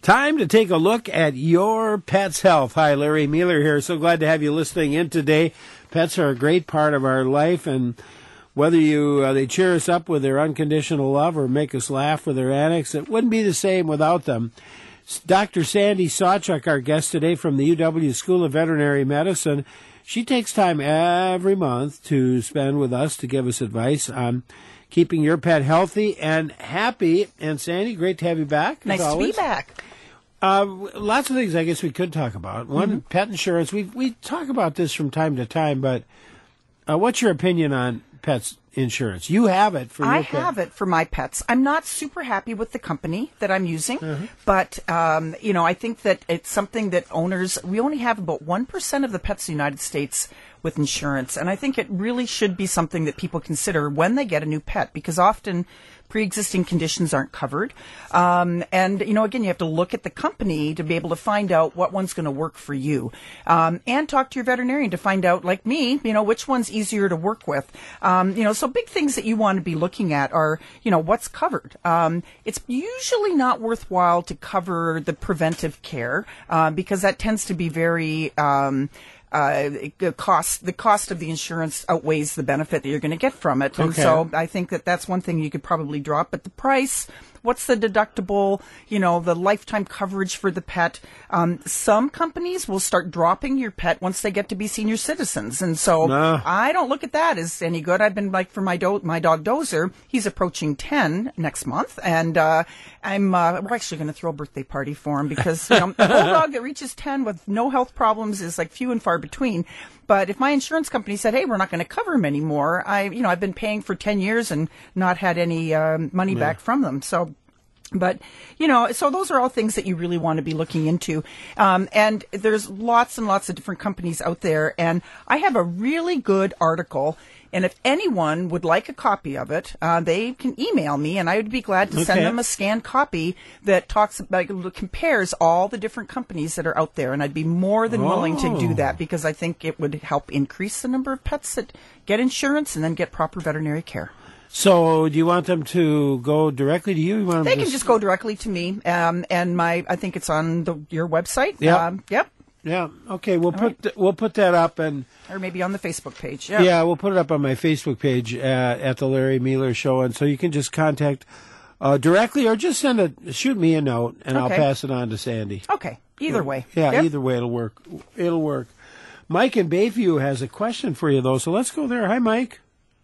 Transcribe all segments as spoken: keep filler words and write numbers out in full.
Time to take a look at your pet's health. Hi, Larry Mueller here. So glad to have you listening in today. Pets are a great part of our life, and whether you uh, they cheer us up with their unconditional love or make us laugh with their antics, it wouldn't be the same without them. Doctor Sandy Sawchuk, our guest today from the U W School of Veterinary Medicine, she takes time every month to spend with us to give us advice on keeping your pet healthy and happy. And Sandy, great to have you back. Nice to be back. Uh, lots of things I guess we could talk about. One, mm-hmm. pet insurance. We we talk about this from time to time, but uh, what's your opinion on pets insurance? You have it for your I pet. have it for my pets. I'm not super happy with the company that I'm using, mm-hmm. but, um, you know, I think that it's something that owners, we only have about one percent of the pets in the United States with insurance, and I think it really should be something that people consider when they get a new pet, because often pre-existing conditions aren't covered. Um, and, you know, again, you have to look at the company to be able to find out what one's going to work for you. Um, and talk to your veterinarian to find out, like me, you know, which one's easier to work with. Um, you know, so big things that you want to be looking at are, you know, what's covered. Um, it's usually not worthwhile to cover the preventive care, uh, because that tends to be very, um, Uh, the cost, the cost of the insurance outweighs the benefit that you're going to get from it. And okay. so I think that that's one thing you could probably drop. But the price, what's the deductible, you know, the lifetime coverage for the pet. Um, some companies will start dropping your pet once they get to be senior citizens. And so no. I don't look at that as any good. I've been like for my do- my dog Dozer, he's approaching ten next month. And uh, I'm uh, we're actually going to throw a birthday party for him because, you know, a whole dog that reaches ten with no health problems is like few and far between. But if my insurance company said, hey, we're not going to cover him anymore, I, you know, I've been paying for ten years and not had any um, money yeah. back from them. So, but, you know, so those are all things that you really want to be looking into. Um, and there's lots and lots of different companies out there. And I have a really good article. And if anyone would like a copy of it, uh, they can email me, and I would be glad to send okay. them a scanned copy that talks about, compares all the different companies that are out there. And I'd be more than oh. willing to do that because I think it would help increase the number of pets that get insurance and then get proper veterinary care. So, do you want them to go directly to you? you want them they to can just go directly to me, um, and my I think it's on the, your website. Yep. Um, yep. Yeah. Okay. We'll All put right. th- we'll put that up and or maybe on the Facebook page. Yeah. Yeah, we'll put it up on my Facebook page uh, at the Larry Mueller Show, and so you can just contact uh, directly or just send a shoot me a note, and okay. I'll pass it on to Sandy. Okay. Either way. Yeah. Yep. Either way, it'll work. It'll work. Mike in Bayview has a question for you though, so let's go there. Hi, Mike.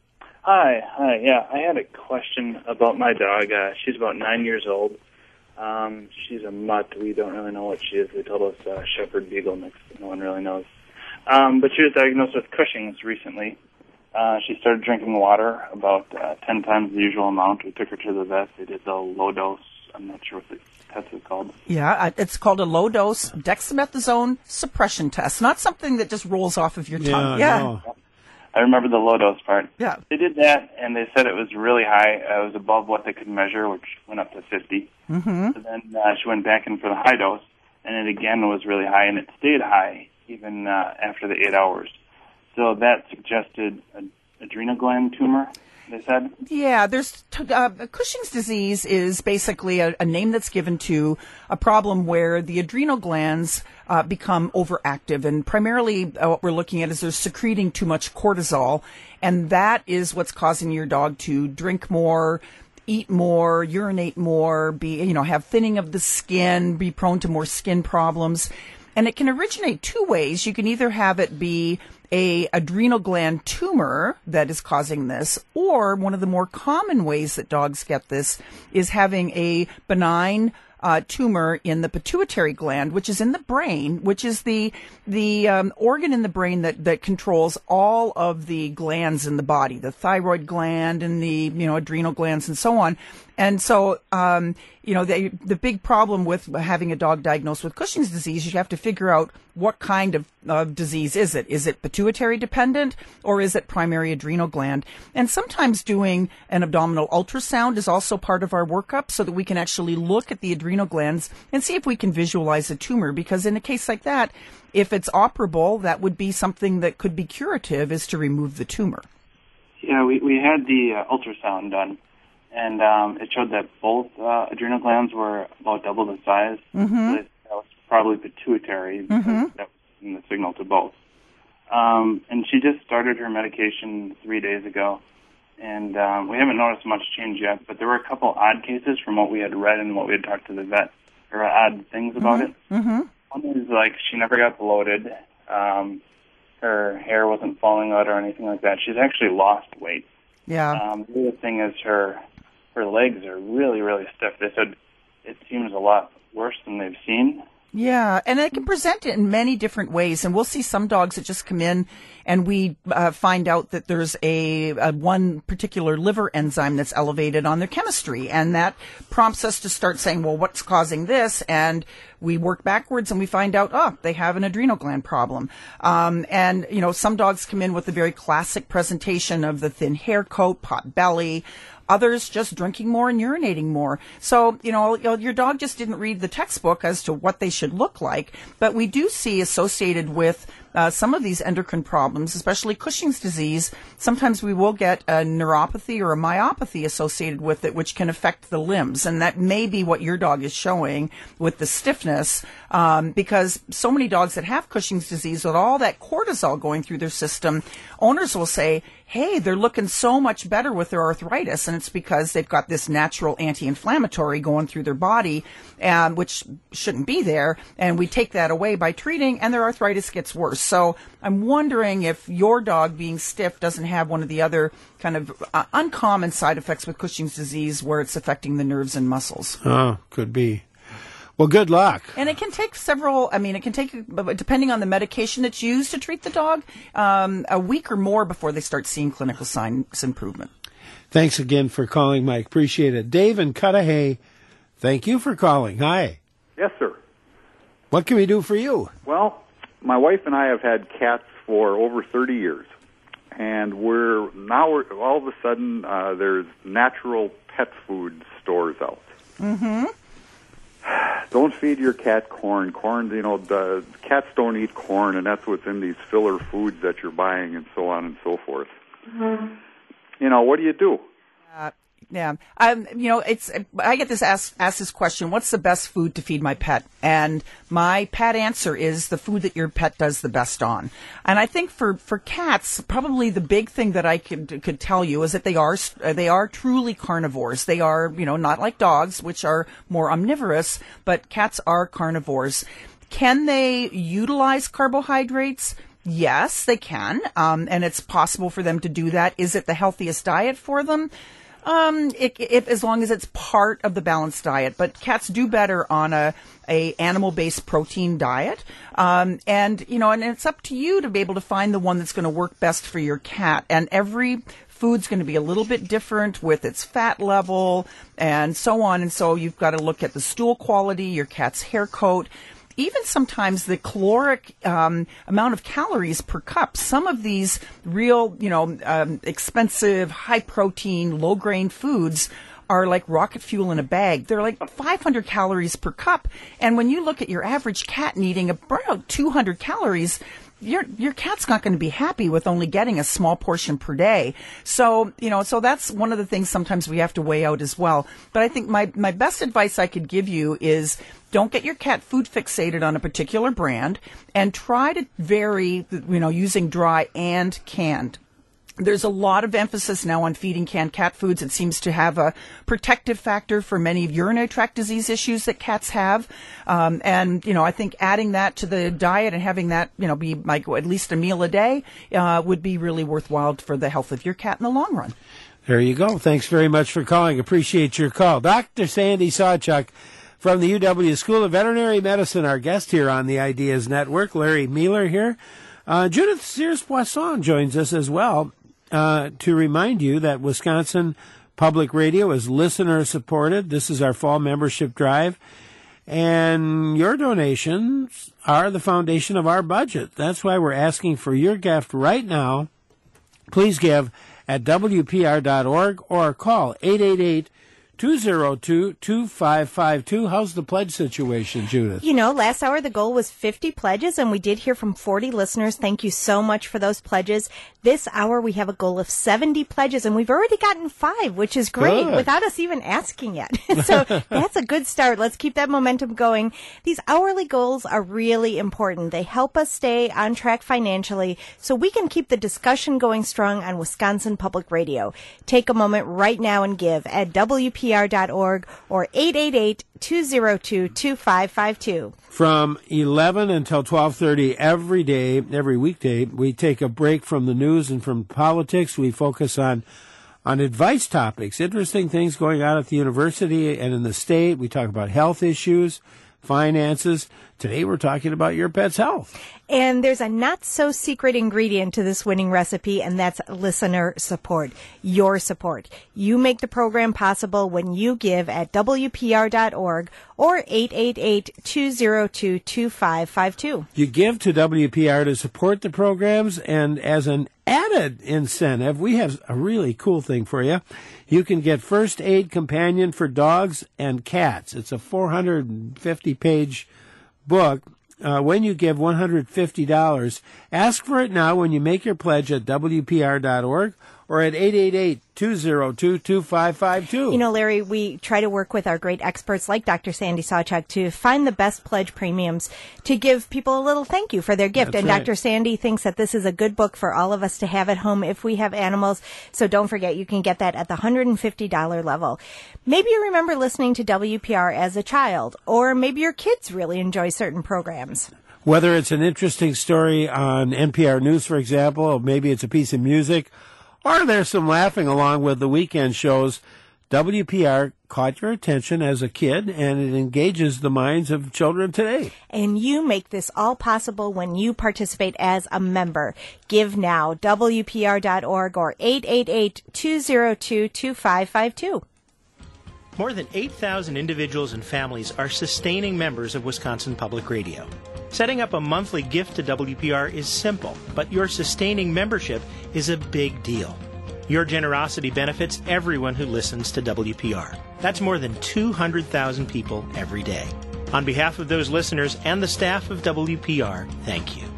Hi. Hi. Yeah, I had a question about my dog. Uh, she's about nine years old. Um, she's a mutt. We don't really know what she is. They told us uh, Shepherd Beagle mix. No one really knows. Um, but she was diagnosed with Cushing's recently. Uh, she started drinking water about uh, ten times the usual amount. We took her to the vet. They did the low dose. I'm not sure what the test is called. Yeah, it's called a low dose dexamethasone suppression test. Not something that just rolls off of your tongue. Yeah. Yeah. No. I remember the low dose part. Yeah. They did that, and they said it was really high. Uh, it was above what they could measure, which went up to fifty. Mm-hmm. So then uh, she went back in for the high dose, and it again was really high, and it stayed high even uh, after the eight hours. So that suggested an adrenal gland tumor, they said? Yeah, there's uh, Cushing's disease is basically a, a name that's given to a problem where the adrenal glands uh, become overactive, and primarily uh, what we're looking at is they're secreting too much cortisol, and that is what's causing your dog to drink more, eat more, urinate more, be you know have thinning of the skin, be prone to more skin problems. And it can originate two ways. You can either have it be a adrenal gland tumor that is causing this, or one of the more common ways that dogs get this is having a benign uh, tumor in the pituitary gland, which is in the brain, which is the the um, organ in the brain that, that controls all of the glands in the body, the thyroid gland and the you know adrenal glands and so on. And so, um, you know, the, the big problem with having a dog diagnosed with Cushing's disease, you have to figure out what kind of uh, disease is it. Is it pituitary dependent, or is it primary adrenal gland? And sometimes doing an abdominal ultrasound is also part of our workup so that we can actually look at the adrenal glands and see if we can visualize a tumor. Because in a case like that, if it's operable, that would be something that could be curative, is to remove the tumor. Yeah, we, we had the uh, ultrasound done. and um, it showed that both uh, adrenal glands were about double the size. Mm-hmm. So that was probably pituitary, because Mm-hmm. that was in the signal to both. Um, and she just started her medication three days ago, and um, we haven't noticed much change yet, but there were a couple odd cases from what we had read and what we had talked to the vet, or odd things about it. Mm-hmm. One is, like, she never got bloated. Um, her hair wasn't falling out or anything like that. She's actually lost weight. Yeah. Um, the other thing is her her legs are really, really stiff. They said it seems a lot worse than they've seen. Yeah, and it can present it in many different ways. And we'll see some dogs that just come in and we uh, find out that there's a, a one particular liver enzyme that's elevated on their chemistry. And that prompts us to start saying, well, what's causing this? And we work backwards and we find out, oh, they have an adrenal gland problem. Um, and, you know, some dogs come in with a very classic presentation of the thin hair coat, pot belly. Others just drinking more and urinating more. So, you know, your dog just didn't read the textbook as to what they should look like. But we do see associated with uh, some of these endocrine problems, especially Cushing's disease, sometimes we will get a neuropathy or a myopathy associated with it, which can affect the limbs. And that may be what your dog is showing with the stiffness, um, because so many dogs that have Cushing's disease, with all that cortisol going through their system, owners will say, hey, they're looking so much better with their arthritis, and it's because they've got this natural anti-inflammatory going through their body, um, which shouldn't be there, and we take that away by treating, and their arthritis gets worse. So I'm wondering if your dog being stiff doesn't have one of the other kind of uh, uncommon side effects with Cushing's disease where it's affecting the nerves and muscles. Oh, could be. Well, good luck. And it can take several, I mean, it can take, depending on the medication that's used to treat the dog, um, a week or more before they start seeing clinical signs improvement. Thanks again for calling, Mike. Appreciate it. Dave in Cudahy, thank you for calling. Hi. Yes, sir. What can we do for you? Well, my wife and I have had cats for over thirty years. And we're now, we're, all of a sudden, uh, there's natural pet food stores out. Mm-hmm. Don't feed your cat corn. Corn, you know, the cats don't eat corn, and that's what's in these filler foods that you're buying, and so on and so forth. Mm-hmm. You know, what do you do? Uh, yeah, um, you know, it's. I get this asked asked this question: what's the best food to feed my pet? And my pet answer is the food that your pet does the best on. And I think for, for cats, probably the big thing that I could could tell you is that they are they are truly carnivores. They are, you know, not like dogs, which are more omnivorous, but cats are carnivores. Can they utilize carbohydrates? Yes, they can, um, and it's possible for them to do that. Is it the healthiest diet for them? Um, it, if as long as it's part of the balanced diet, but cats do better on a, a animal-based protein diet. Um, and, you know, and it's up to you to be able to find the one that's going to work best for your cat. And every food's going to be a little bit different with its fat level and so on. And so you've got to look at the stool quality, your cat's hair coat, even sometimes the caloric um, amount of calories per cup. Some of these real, you know, um, expensive, high-protein, low-grain foods are like rocket fuel in a bag. They're like five hundred calories per cup. And when you look at your average cat needing about two hundred calories, your your cat's not going to be happy with only getting a small portion per day. So, you know, so that's one of the things sometimes we have to weigh out as well. But I think my, my best advice I could give you is don't get your cat food fixated on a particular brand and try to vary, you know, using dry and canned. There's a lot of emphasis now on feeding canned cat foods. It seems to have a protective factor for many urinary tract disease issues that cats have. Um, and, you know, I think adding that to the diet and having that, you know, be like at least a meal a day uh, would be really worthwhile for the health of your cat in the long run. There you go. Thanks very much for calling. Appreciate your call. Doctor Sandy Sawchuk from the U W School of Veterinary Medicine, our guest here on the Ideas Network. Larry Mueller here. Uh, Judith Sears-Poisson joins us as well. Uh, to remind you that Wisconsin Public Radio is listener-supported. This is our fall membership drive. And your donations are the foundation of our budget. That's why we're asking for your gift right now. Please give at W P R dot org or call eight eight eight, two oh two, two five five two. How's the pledge situation, Judith? You know, last hour the goal was fifty pledges, and we did hear from forty listeners. Thank you so much for those pledges. This hour we have a goal of seventy pledges, and we've already gotten five, which is great, Good. without us even asking yet. So that's a good start. Let's keep that momentum going. These hourly goals are really important. They help us stay on track financially so we can keep the discussion going strong on Wisconsin Public Radio. Take a moment right now and give at W P R dot org or eight eight eight, two oh two, two five five two. From eleven until twelve thirty every day, every weekday, we take a break from the news and from politics. We focus on on advice topics, interesting things going on at the university and in the state. We talk about health issues, finances. Today we're talking about your pet's health. And there's a not-so-secret ingredient to this winning recipe, and that's listener support, your support. You make the program possible when you give at W P R dot org or eight eight eight, two oh two, two five five two. You give to W P R to support the programs, and as an added incentive, we have a really cool thing for you. You can get First Aid Companion for Dogs and Cats. It's a four hundred fifty page book. Uh, when you give one hundred fifty dollars, ask for it now when you make your pledge at W P R dot org or at eight eight eight, two oh two, two five five two. You know, Larry, we try to work with our great experts like Doctor Sandy Sawchuk to find the best pledge premiums to give people a little thank you for their gift. That's and right. Doctor Sandy thinks that this is a good book for all of us to have at home if we have animals. So don't forget, you can get that at the one hundred fifty dollars level. Maybe you remember listening to W P R as a child, or maybe your kids really enjoy certain programs. Whether it's an interesting story on N P R News, for example, or maybe it's a piece of music, or there's some laughing along with the weekend shows, W P R caught your attention as a kid, and it engages the minds of children today. And you make this all possible when you participate as a member. Give now, W P R dot org or eight eight eight, two oh two, two five five two. More than eight thousand individuals and families are sustaining members of Wisconsin Public Radio. Setting up a monthly gift to W P R is simple, but your sustaining membership is a big deal. Your generosity benefits everyone who listens to W P R. That's more than two hundred thousand people every day. On behalf of those listeners and the staff of W P R, thank you.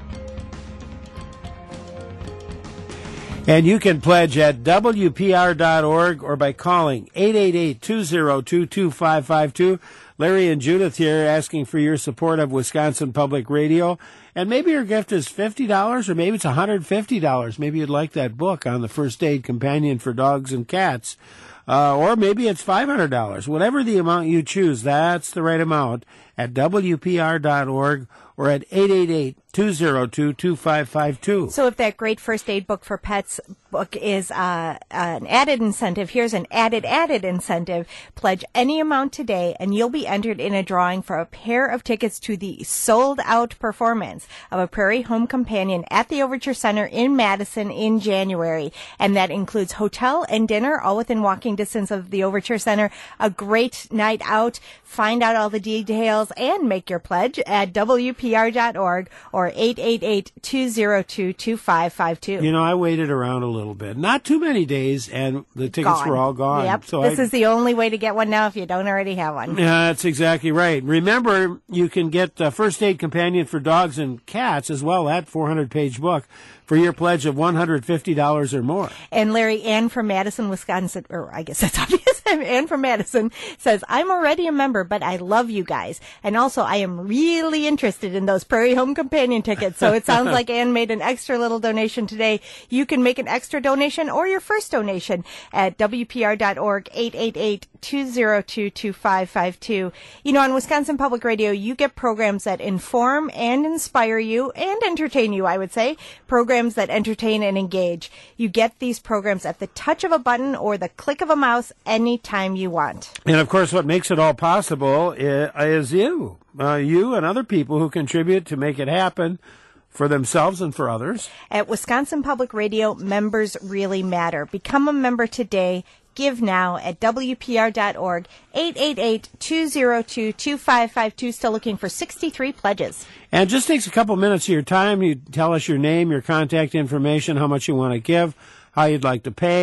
And you can pledge at W P R dot org or by calling eight eight eight, two oh two, two five five two. Larry and Judith here asking for your support of Wisconsin Public Radio. And maybe your gift is fifty dollars or maybe it's one hundred fifty dollars. Maybe you'd like that book on the First Aid Companion for Dogs and Cats. Uh, or maybe it's five hundred dollars. Whatever the amount you choose, that's the right amount at W P R dot org or at eight eight eight, two oh two, two five five two. So if that great first aid book for pets book is uh, an added incentive, here's an added, added incentive. Pledge any amount today, and you'll be entered in a drawing for a pair of tickets to the sold-out performance of A Prairie Home Companion at the Overture Center in Madison in January. And that includes hotel and dinner, all within walking distance of the Overture Center. A great night out. Find out all the details and make your pledge at W P R dot org or eight eight eight, two oh two, two five five two. You know, I waited around a little bit. Not too many days, and the tickets Gone. were all gone. Yep. So this I, is the only way to get one now if you don't already have one. Yeah, that's exactly right. Remember, you can get the First Aid Companion for Dogs and Cats as well, that four hundred page book, for your pledge of one hundred fifty dollars or more. And Larry, Ann from Madison, Wisconsin, or I guess that's obvious, Ann from Madison says, I'm already a member, but I love you guys. And also, I am really interested in those Prairie Home Companion tickets. So it sounds like Ann made an extra little donation today. You can make an extra donation or your first donation at W P R dot org, eight eight eight, two oh two, two five five two. You know, on Wisconsin Public Radio, you get programs that inform and inspire you and entertain you, I would say. Programs that entertain and engage. You get these programs at the touch of a button or the click of a mouse anytime you want. And of course, what makes it all possible is, is you. Uh, you and other people who contribute to make it happen for themselves and for others. At Wisconsin Public Radio, members really matter. Become a member today. Give now at W P R dot org, eight eight eight, two oh two, two five five two. Still looking for sixty-three pledges. And it just takes a couple minutes of your time. You tell us your name, your contact information, how much you want to give, how you'd like to pay,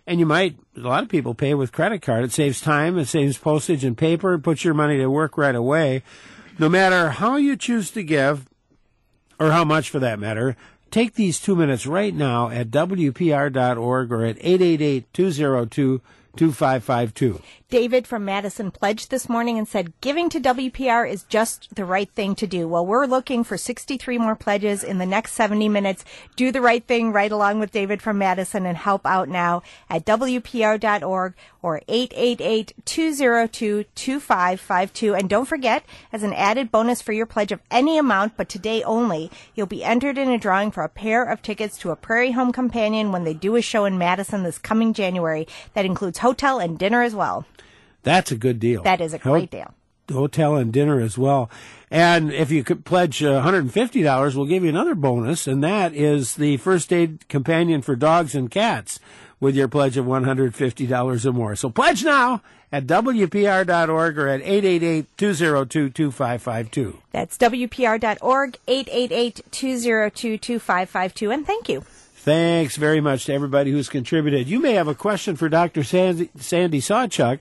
And you might, a lot of people pay with credit card. It saves time, it saves postage and paper, it puts your money to work right away. No matter how you choose to give, or how much for that matter, take these two minutes right now at W P R dot org or at eight eight eight, two zero two, two five five two. David from Madison pledged this morning and said giving to W P R is just the right thing to do. Well, we're looking for sixty-three more pledges in the next seventy minutes. Do the right thing right along with David from Madison and help out now at W P R dot org or eight eight eight, two zero two, two five five two. And don't forget, as an added bonus for your pledge of any amount, but today only, you'll be entered in a drawing for a pair of tickets to a Prairie Home Companion when they do a show in Madison this coming January. That includes hotel and dinner as well. That's a good deal. That is a great deal. Hotel and dinner as well. And if you could pledge uh, one hundred fifty dollars, we'll give you another bonus, and that is the First Aid Companion for Dogs and Cats with your pledge of one hundred fifty dollars or more. So pledge now at W P R dot org or at eight eight eight, two zero two, two five five two. That's W P R dot org, eight eight eight, two zero two, two five five two. And thank you. Thanks very much to everybody who's contributed. You may have a question for Doctor Sandy, Sandy Sawchuk.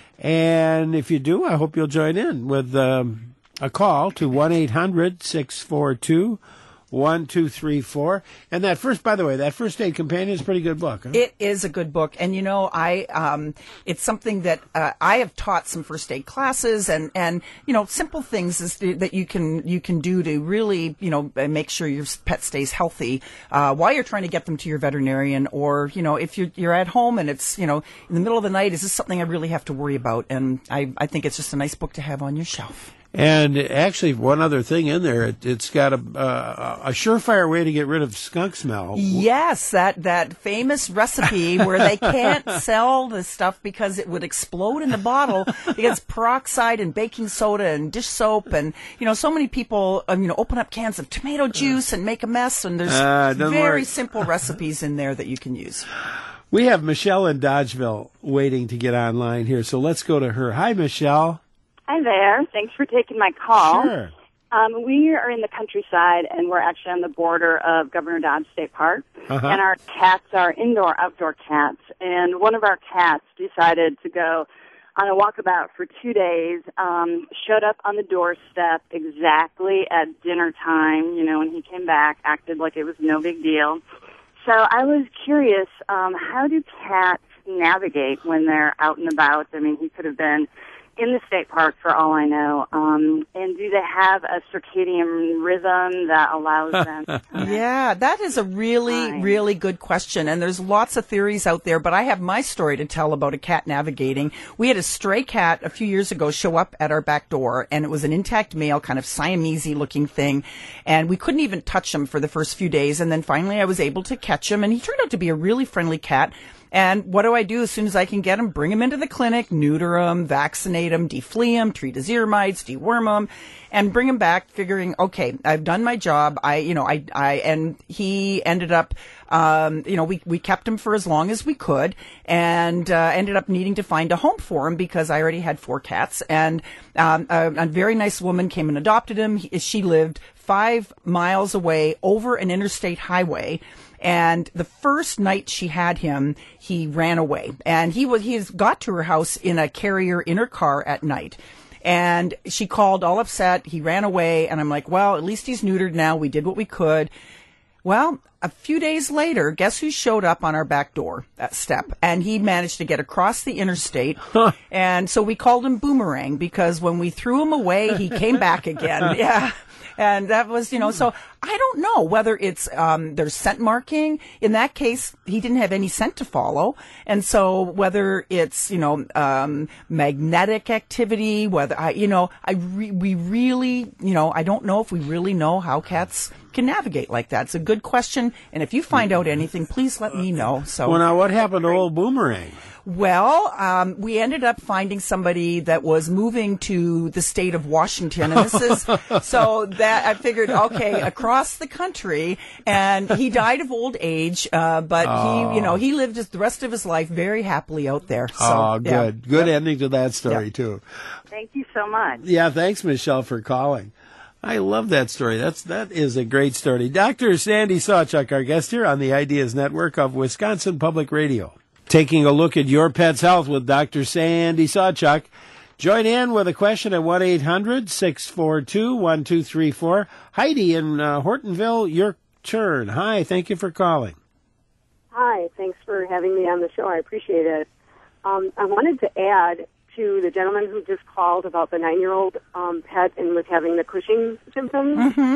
And if you do, I hope you'll join in with um, a call to one eight hundred, six four two, one two three four. And that first, by the way, that First Aid Companion is a pretty good book. Huh? It is a good book. And, you know, I um, it's something that uh, I have taught some first aid classes and, and you know, simple things is to, that you can you can do to really, you know, make sure your pet stays healthy uh, while you're trying to get them to your veterinarian. Or, you know, if you're, you're at home and it's, you know, in the middle of the night, is this something I really have to worry about? And I, I think it's just a nice book to have on your shelf. And actually, one other thing in there, it, it's got a, uh, a surefire way to get rid of skunk smell. Yes, that, that famous recipe where they can't sell the stuff because it would explode in the bottle because peroxide and baking soda and dish soap and, you know, so many people, um, you know, open up cans of tomato juice and make a mess, and there's uh, very worry. simple recipes in there that you can use. We have Michelle in Dodgeville waiting to get online here, so let's go to her. Hi, Michelle. Hi there. Thanks for taking my call. Sure. Um, we are in the countryside, and we're actually on the border of Governor Dodge State Park. Uh-huh. And our cats are indoor-outdoor cats. And one of our cats decided to go on a walkabout for two days, um, showed up on the doorstep exactly at dinner time, you know, when he came back, acted like it was no big deal. So I was curious, um, how do cats navigate when they're out and about? I mean, he could have been in the state park for all I know. Um, and do they have a circadian rhythm that allows them to Yeah, that is a really, Fine. really good question. And there's lots of theories out there, but I have my story to tell about a cat navigating. We had a stray cat a few years ago show up at our back door, and it was an intact male, kind of Siamese looking thing. And we couldn't even touch him for the first few days. And then finally I was able to catch him, and he turned out to be a really friendly cat. And what do I do as soon as I can get him? Bring him into the clinic, neuter him, vaccinate him, deflea him, treat his ear mites, deworm him, and bring him back figuring, okay, I've done my job. I, you know, I, I, and he ended up, um, you know, we, we kept him for as long as we could and, uh, ended up needing to find a home for him because I already had four cats. And, um, a, a very nice woman came and adopted him. He, she lived five miles away over an interstate highway. And the first night she had him, he ran away. And he was, he has got to her house in a carrier in her car at night. And she called all upset. He ran away. And I'm like, well, at least he's neutered now. We did what we could. Well, a few days later, guess who showed up on our back door that step? And he managed to get across the interstate. And so we called him Boomerang because when we threw him away, he came back again. Yeah. And that was, you know, so I don't know whether it's, um, there's scent marking. In that case, he didn't have any scent to follow. And so whether it's, you know, um, magnetic activity, whether I, you know, I, re- we really, you know, I don't know if we really know how cats can navigate like that. It's a good question. And if you find out anything, please let me know. So, Well, now what happened to old Boomerang? Well, um, we ended up finding somebody that was moving to the state of Washington, and this is so that I figured, okay, across the country, and he died of old age, uh, but Oh. he, you know, he lived his, the rest of his life very happily out there. So, oh, good. yeah. Good Yep. ending to that story, Yep. too. Thank you so much. Yeah, thanks, Michelle, for calling. I love that story. That's that is a great story. Doctor Sandy Sawchuk, our guest here on the Ideas Network of Wisconsin Public Radio. taking a look at your pet's health with Doctor Sandy Sawchuk. Join in with a question at one eight hundred six four two one two three four. Heidi in uh, Hortonville, your turn. Hi, thank you for calling. Hi, thanks for having me on the show. I appreciate it. Um, I wanted to add to the gentleman who just called about the nine-year-old um, pet and was having the Cushing symptoms. Mm-hmm.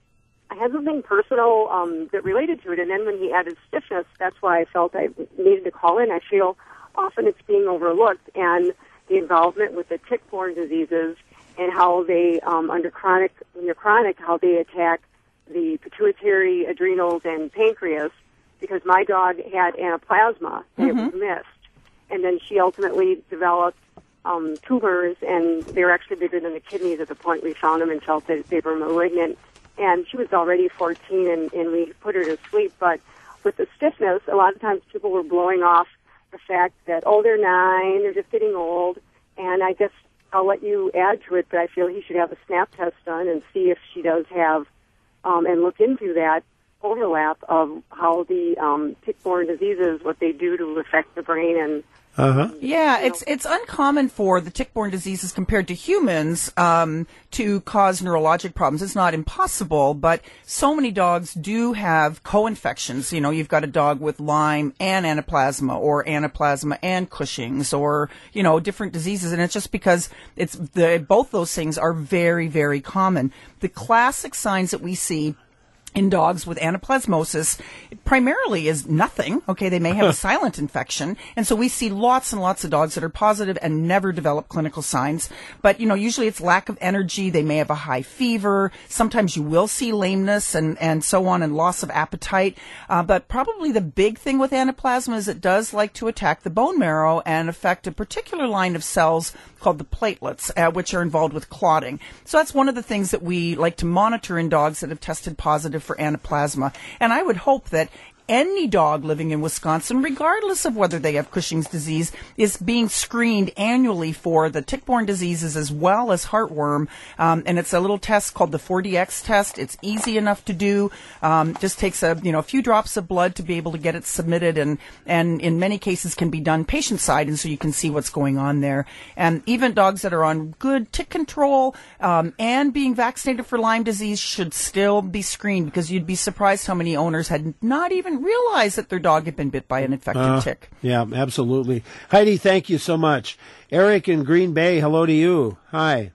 I had something personal um, that related to it, and then when he added stiffness, that's why I felt I needed to call in. I feel often it's being overlooked, and the involvement with the tick-borne diseases and how they, um, under chronic, when you're chronic, how they attack the pituitary, adrenals, and pancreas, because my dog had anaplasma, and mm-hmm. it was missed. And then she ultimately developed um, tumors, and they were actually bigger than the kidneys at the point we found them and felt that they were malignant. And she was already fourteen, and, and we put her to sleep. But with the stiffness, a lot of times people were blowing off the fact that, oh, they're nine, they're just getting old. And I guess I'll let you add to it, but I feel he should have a snap test done and see if she does have, um, and look into that overlap of how the um, tick-borne diseases, what they do to affect the brain and Uh-huh. Yeah, it's it's uncommon for the tick-borne diseases compared to humans um, to cause neurologic problems. It's not impossible, but so many dogs do have co-infections. You know, you've got a dog with Lyme and anaplasma, or anaplasma and Cushing's, or you know, different diseases, and it's just because it's the both those things are very, very common. The classic signs that we see in dogs with anaplasmosis primarily is nothing. Okay, they may have a silent infection. And so we see lots and lots of dogs that are positive and never develop clinical signs. But, you know, usually it's lack of energy. They may have a high fever. Sometimes you will see lameness and, and so on, and loss of appetite. Uh, but probably the big thing with anaplasma is it does like to attack the bone marrow and affect a particular line of cells called the platelets, uh, which are involved with clotting. So that's one of the things that we like to monitor in dogs that have tested positive for anaplasma. And I would hope that any dog living in Wisconsin, regardless of whether they have Cushing's disease, is being screened annually for the tick-borne diseases as well as heartworm. Um, and it's a little test called the four D X test. It's easy enough to do. Um, just takes a you know a few drops of blood to be able to get it submitted, and and in many cases can be done patient side, and so you can see what's going on there. And even dogs that are on good tick control um, and being vaccinated for Lyme disease should still be screened, because you'd be surprised how many owners had not even realize that their dog had been bit by an infected uh, tick. Yeah, absolutely. Heidi, thank you so much. Eric in Green Bay, hello to you. Hi.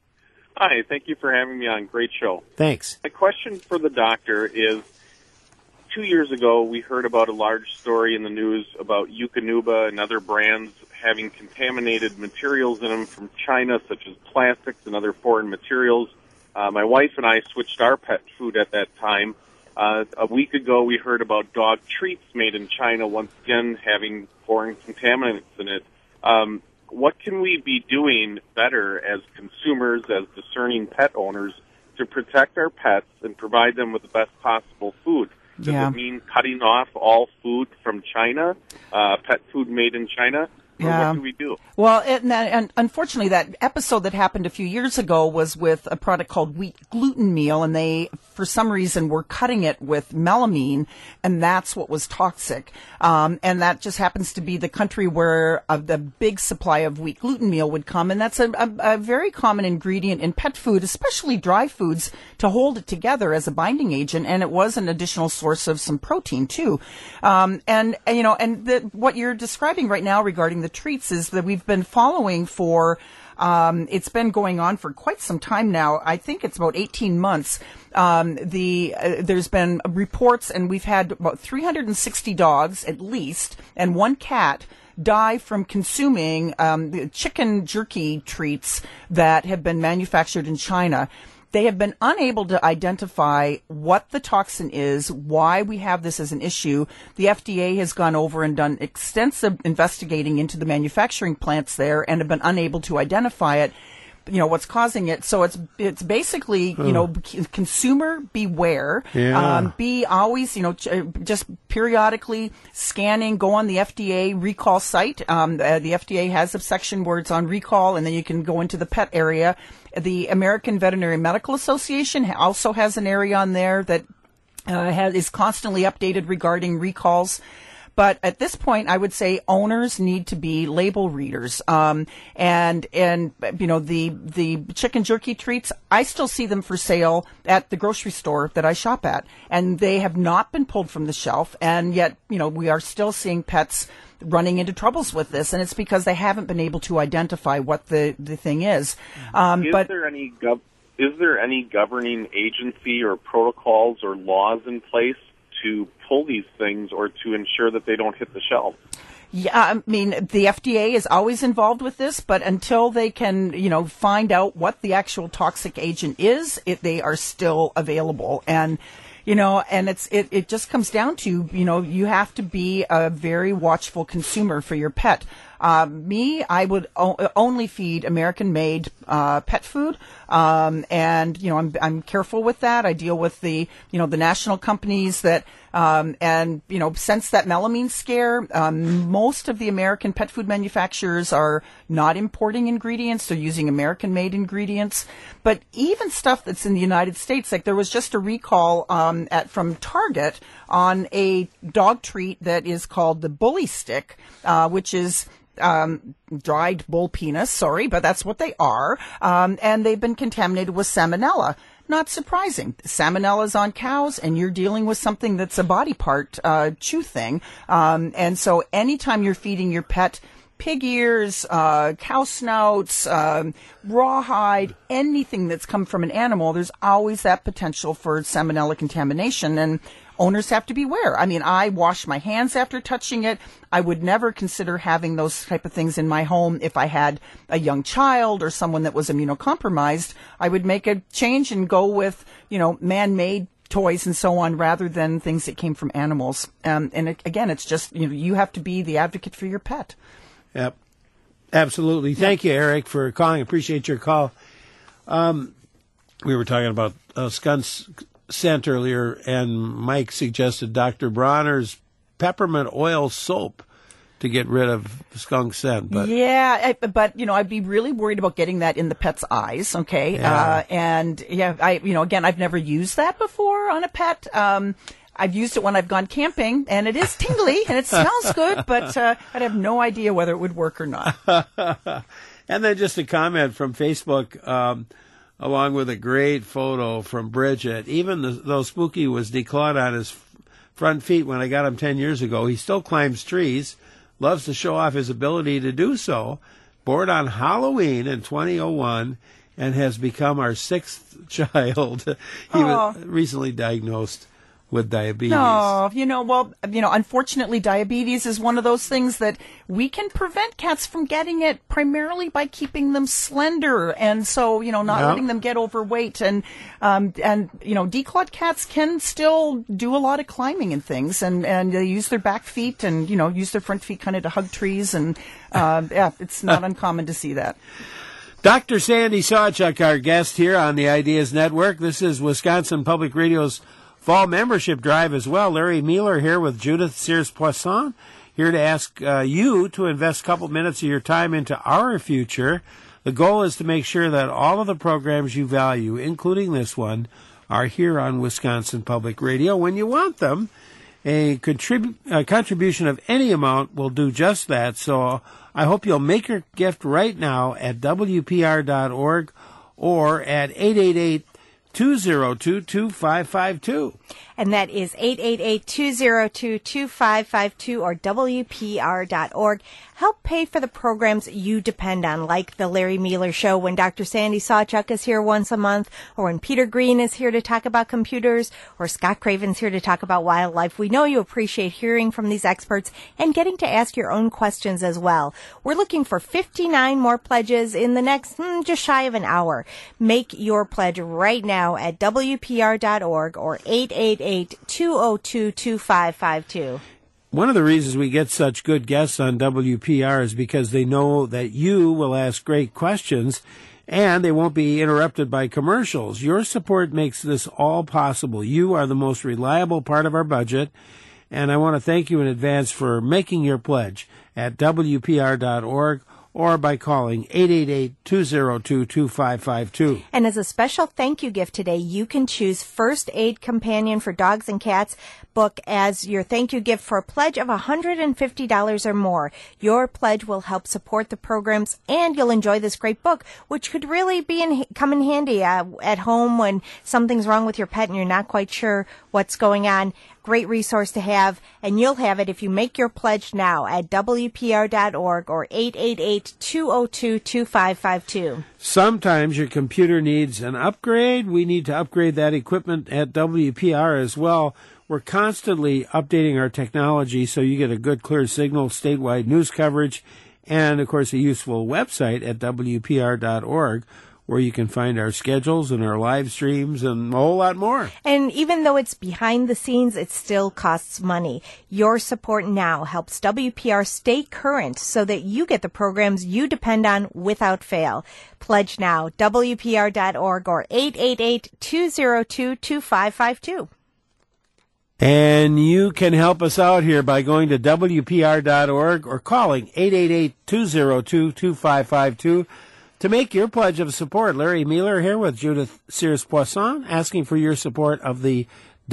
Hi, thank you for having me on. Great show. Thanks. My question for the doctor is, two years ago we heard about a large story in the news about Eukanuba and other brands having contaminated materials in them from China, such as plastics and other foreign materials. Uh, my wife and I switched our pet food at that time. Uh, a week ago, we heard about dog treats made in China, once again having foreign contaminants in it. Um, what can we be doing better as consumers, as discerning pet owners, to protect our pets and provide them with the best possible food? Does yeah. it mean cutting off all food from China, uh, pet food made in China? Or yeah. what do we do? Well, and, and unfortunately, that episode that happened a few years ago was with a product called wheat gluten meal, and they, for some reason, were cutting it with melamine, and that's what was toxic. Um, and that just happens to be the country where uh, the big supply of wheat gluten meal would come, and that's a, a, a very common ingredient in pet food, especially dry foods, to hold it together as a binding agent, and it was an additional source of some protein too. Um, and, and you know, and the, what you're describing right now regarding the treats is that we've been following for, um, it's been going on for quite some time now. I think it's about eighteen months. Um, the, uh, there's been reports, and we've had about three hundred sixty dogs at least, and one cat die from consuming, um, the chicken jerky treats that have been manufactured in China. They have been unable to identify what the toxin is, why we have this as an issue. The F D A has gone over and done extensive investigating into the manufacturing plants there and have been unable to identify it, you know, what's causing it. So it's it's basically, you know, c- consumer beware. Yeah. Um, be always, you know, ch- just periodically scanning, go on the F D A recall site. Um, uh, the F D A has a section where it's on recall, and then you can go into the pet area. The American Veterinary Medical Association also has an area on there that uh, has, is constantly updated regarding recalls. But at this point, I would say owners need to be label readers. Um, and, and, you know, the, the chicken jerky treats, I still see them for sale at the grocery store that I shop at. And they have not been pulled from the shelf. And yet, you know, we are still seeing pets running into troubles with this. And it's because they haven't been able to identify what the, the thing is. Um, is but there any gov- is there any governing agency or protocols or laws in place to pull these things or to ensure that they don't hit the shelf? Yeah, I mean, the F D A is always involved with this, but until they can, you know, find out what the actual toxic agent is, it, they are still available. And, you know, and it's, it, it just comes down to, you know, you have to be a very watchful consumer for your pet. Uh, me, I would o- only feed American-made uh, pet food, um, and you know I'm I'm careful with that. I deal with the you know the national companies that, um, and you know since that melamine scare, um, most of the American pet food manufacturers are not importing ingredients; they're using American-made ingredients. But even stuff that's in the United States, like there was just a recall um, at from Target on a dog treat that is called the Bully Stick, uh, which is Um, dried bull penis, sorry, but that's what they are. Um, and they've been contaminated with salmonella. Not surprising. Salmonella's on cows, and you're dealing with something that's a body part uh, chew thing. Um, and so anytime you're feeding your pet pig ears, uh, cow snouts, um, rawhide, anything that's come from an animal, there's always that potential for salmonella contamination. And owners have to beware. I mean, I wash my hands after touching it. I would never consider having those type of things in my home if I had a young child or someone that was immunocompromised. I would make a change and go with, you know, man-made toys and so on rather than things that came from animals. Um, and it, again, it's just, you know, you have to be the advocate for your pet. Yep. Absolutely. Thank you, Eric, for calling. Appreciate your call. Um, we were talking about uh, skunks scent earlier, and Mike suggested Doctor Bronner's peppermint oil soap to get rid of skunk scent. But yeah, I, but you know, I'd be really worried about getting that in the pet's eyes. Okay, yeah. uh, and yeah, I you know, again, I've never used that before on a pet. Um, I've used it when I've gone camping, and it is tingly and it smells good, but uh, I'd have no idea whether it would work or not. And then just a comment from Facebook. Um, along with a great photo from Bridget. Even the, though Spooky was declawed on his front feet when I got him ten years ago, he still climbs trees, loves to show off his ability to do so, born on Halloween in twenty oh one, and has become our sixth child. He Aww. was recently diagnosed with diabetes. No, you know, well, you know, unfortunately, diabetes is one of those things that we can prevent cats from getting it primarily by keeping them slender, and so, you know, not Yep. letting them get overweight. And, um, and you know, declawed cats can still do a lot of climbing and things, and, and they use their back feet and, you know, use their front feet kind of to hug trees, and, uh, yeah, it's not uncommon to see that. Doctor Sandy Sawchuk, our guest here on the Ideas Network. This is Wisconsin Public Radio's Fall Membership Drive as well. Larry Mueller here with Judith Sears-Poisson, here to ask uh, you to invest a couple minutes of your time into our future. The goal is to make sure that all of the programs you value, including this one, are here on Wisconsin Public Radio when you want them. A, contrib- a contribution of any amount will do just that, so I hope you'll make your gift right now at W P R dot org or at eight eight eight, two oh two, two five five two. And that is eight eight eight, two oh two, two five five two or W P R dot org. Help pay for the programs you depend on, like the Larry Mueller Show when Doctor Sandy Sawchuk is here once a month, or when Peter Green is here to talk about computers, or Scott Craven's here to talk about wildlife. We know you appreciate hearing from these experts and getting to ask your own questions as well. We're looking for fifty-nine more pledges in the next, hmm, just shy of an hour. Make your pledge right now at W P R dot org or eight eight eight, two oh two, two five five two. One of the reasons we get such good guests on W P R is because they know that you will ask great questions and they won't be interrupted by commercials. Your support makes this all possible. You are the most reliable part of our budget, and I want to thank you in advance for making your pledge at W P R dot org or by calling eight eight eight, two zero two, two five five two. And as a special thank you gift today, you can choose First Aid Companion for Dogs and Cats book as your thank you gift for a pledge of one hundred fifty dollars or more. Your pledge will help support the programs, and you'll enjoy this great book, which could really be in, come in handy uh, at home when something's wrong with your pet and you're not quite sure what's going on. Great resource to have, and you'll have it if you make your pledge now at W P R dot org or eight eight eight, two zero two, two five five two. Sometimes your computer needs an upgrade. We need to upgrade that equipment at W P R as well. We're constantly updating our technology so you get a good, clear signal, statewide news coverage, and, of course, a useful website at W P R dot org, where you can find our schedules and our live streams and a whole lot more. And even though it's behind the scenes, it still costs money. Your support now helps W P R stay current so that you get the programs you depend on without fail. Pledge now, W P R dot org or eight eight eight, two zero two, two five five two. And you can help us out here by going to W P R dot org or calling eight eight eight, two zero two, two five five two. To make your pledge of support. Larry Mueller here with Judith Sears-Poisson, asking for your support of the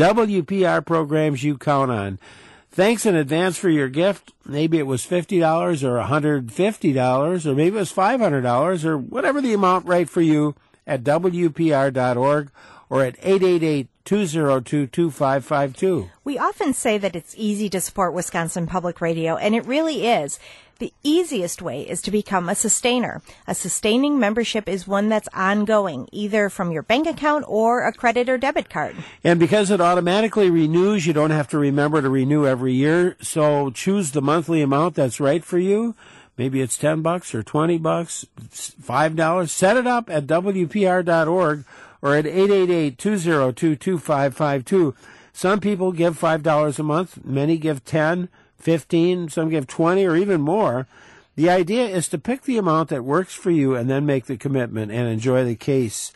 W P R programs you count on. Thanks in advance for your gift. Maybe it was fifty dollars or one hundred fifty dollars, or maybe it was five hundred dollars, or whatever the amount right for you at W P R dot org or at eight eight eight, two zero two, two five five two. We often say that it's easy to support Wisconsin Public Radio, and it really is. The easiest way is to become a sustainer. A sustaining membership is one that's ongoing, either from your bank account or a credit or debit card. And because it automatically renews, you don't have to remember to renew every year. So choose the monthly amount that's right for you. Maybe it's ten bucks or twenty bucks, five dollars. Set it up at W P R dot org or at eight eight eight, two zero two, two five five two. Some people give five dollars a month. Many give ten, fifteen, some give twenty or even more. The idea is to pick the amount that works for you and then make the commitment and enjoy the case,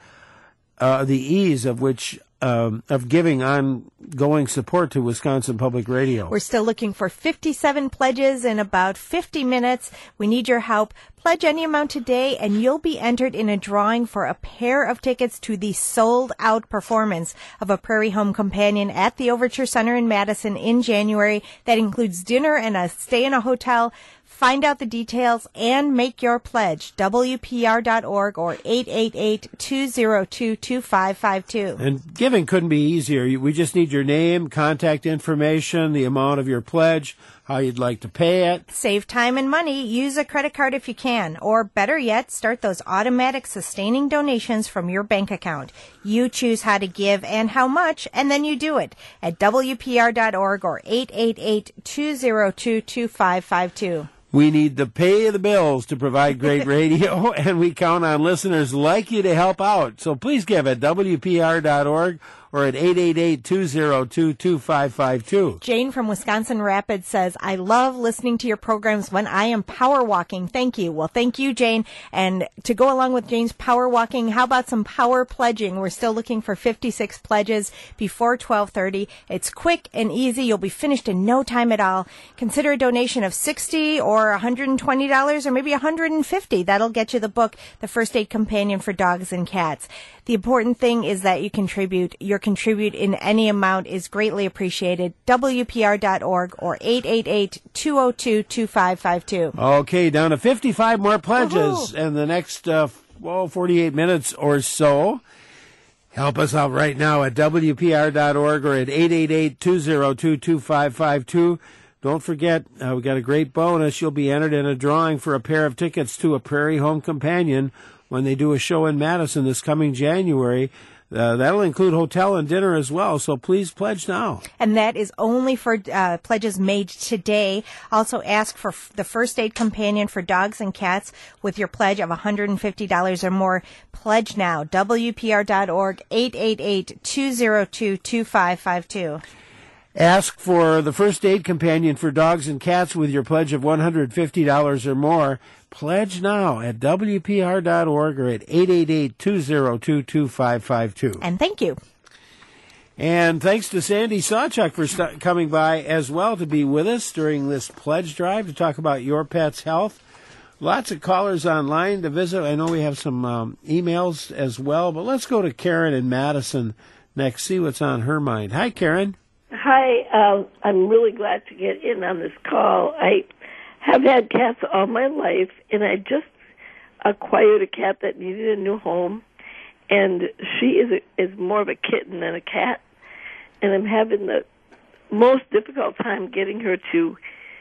uh, the ease of which um, of giving ongoing support to Wisconsin Public Radio. We're still looking for fifty-seven pledges in about fifty minutes. We need your help. Pledge any amount today, and you'll be entered in a drawing for a pair of tickets to the sold-out performance of A Prairie Home Companion at the Overture Center in Madison in January. That includes dinner and a stay in a hotel. Find out the details and make your pledge. W P R dot org or eight eight eight, two zero two, two five five two. And giving couldn't be easier. We just need your name, contact information, the amount of your pledge, how you'd like to pay it. Save time and money. Use a credit card if you can. Or better yet, start those automatic sustaining donations from your bank account. You choose how to give and how much, and then you do it at W P R dot org or eight eight eight, two zero two, two five five two. We need to pay the bills to provide great radio, and we count on listeners like you to help out. So please give at W P R dot org or at eight eight eight, two zero two, two five five two. Jane from Wisconsin Rapids says, I love listening to your programs when I am power walking. Thank you. Well, thank you, Jane. And to go along with Jane's power walking, how about some power pledging? We're still looking for fifty-six pledges before twelve thirty. It's quick and easy. You'll be finished in no time at all. Consider a donation of sixty dollars or one hundred twenty dollars or maybe one hundred fifty dollars. That'll get you the book, The First Aid Companion for Dogs and Cats. The important thing is that you contribute. Your contribute in any amount is greatly appreciated. W P R dot org or eight eight eight, two zero two, two five five two. Okay, down to fifty-five more pledges Woohoo! in the next, uh, well, forty-eight minutes or so. Help us out right now at W P R dot org or at eight eight eight, two zero two, two five five two. Don't forget, uh, we got a great bonus. You'll be entered in a drawing for a pair of tickets to A Prairie Home Companion when they do a show in Madison this coming January. Uh, that'll include hotel and dinner as well, so please pledge now. And that is only for uh, pledges made today. Also ask for f- the First Aid Companion for Dogs and Cats with your pledge of one hundred fifty dollars or more. Pledge now. W P R dot org, eight eight eight, two zero two, two five five two. Ask for the First Aid Companion for Dogs and Cats with your pledge of one hundred fifty dollars or more. Pledge now at W P R dot org or at eight eight eight, two zero two, two five five two. And thank you. And thanks to Sandy Sawchuk for st- coming by as well to be with us during this pledge drive to talk about your pet's health. Lots of callers online to visit. I know we have some um, emails as well, but let's go to Karen in Madison next, see what's on her mind. Hi, Karen. Hi, uh, I'm really glad to get in on this call. I have had cats all my life, and I just acquired a cat that needed a new home, and she is a, is more of a kitten than a cat, and I'm having the most difficult time getting her to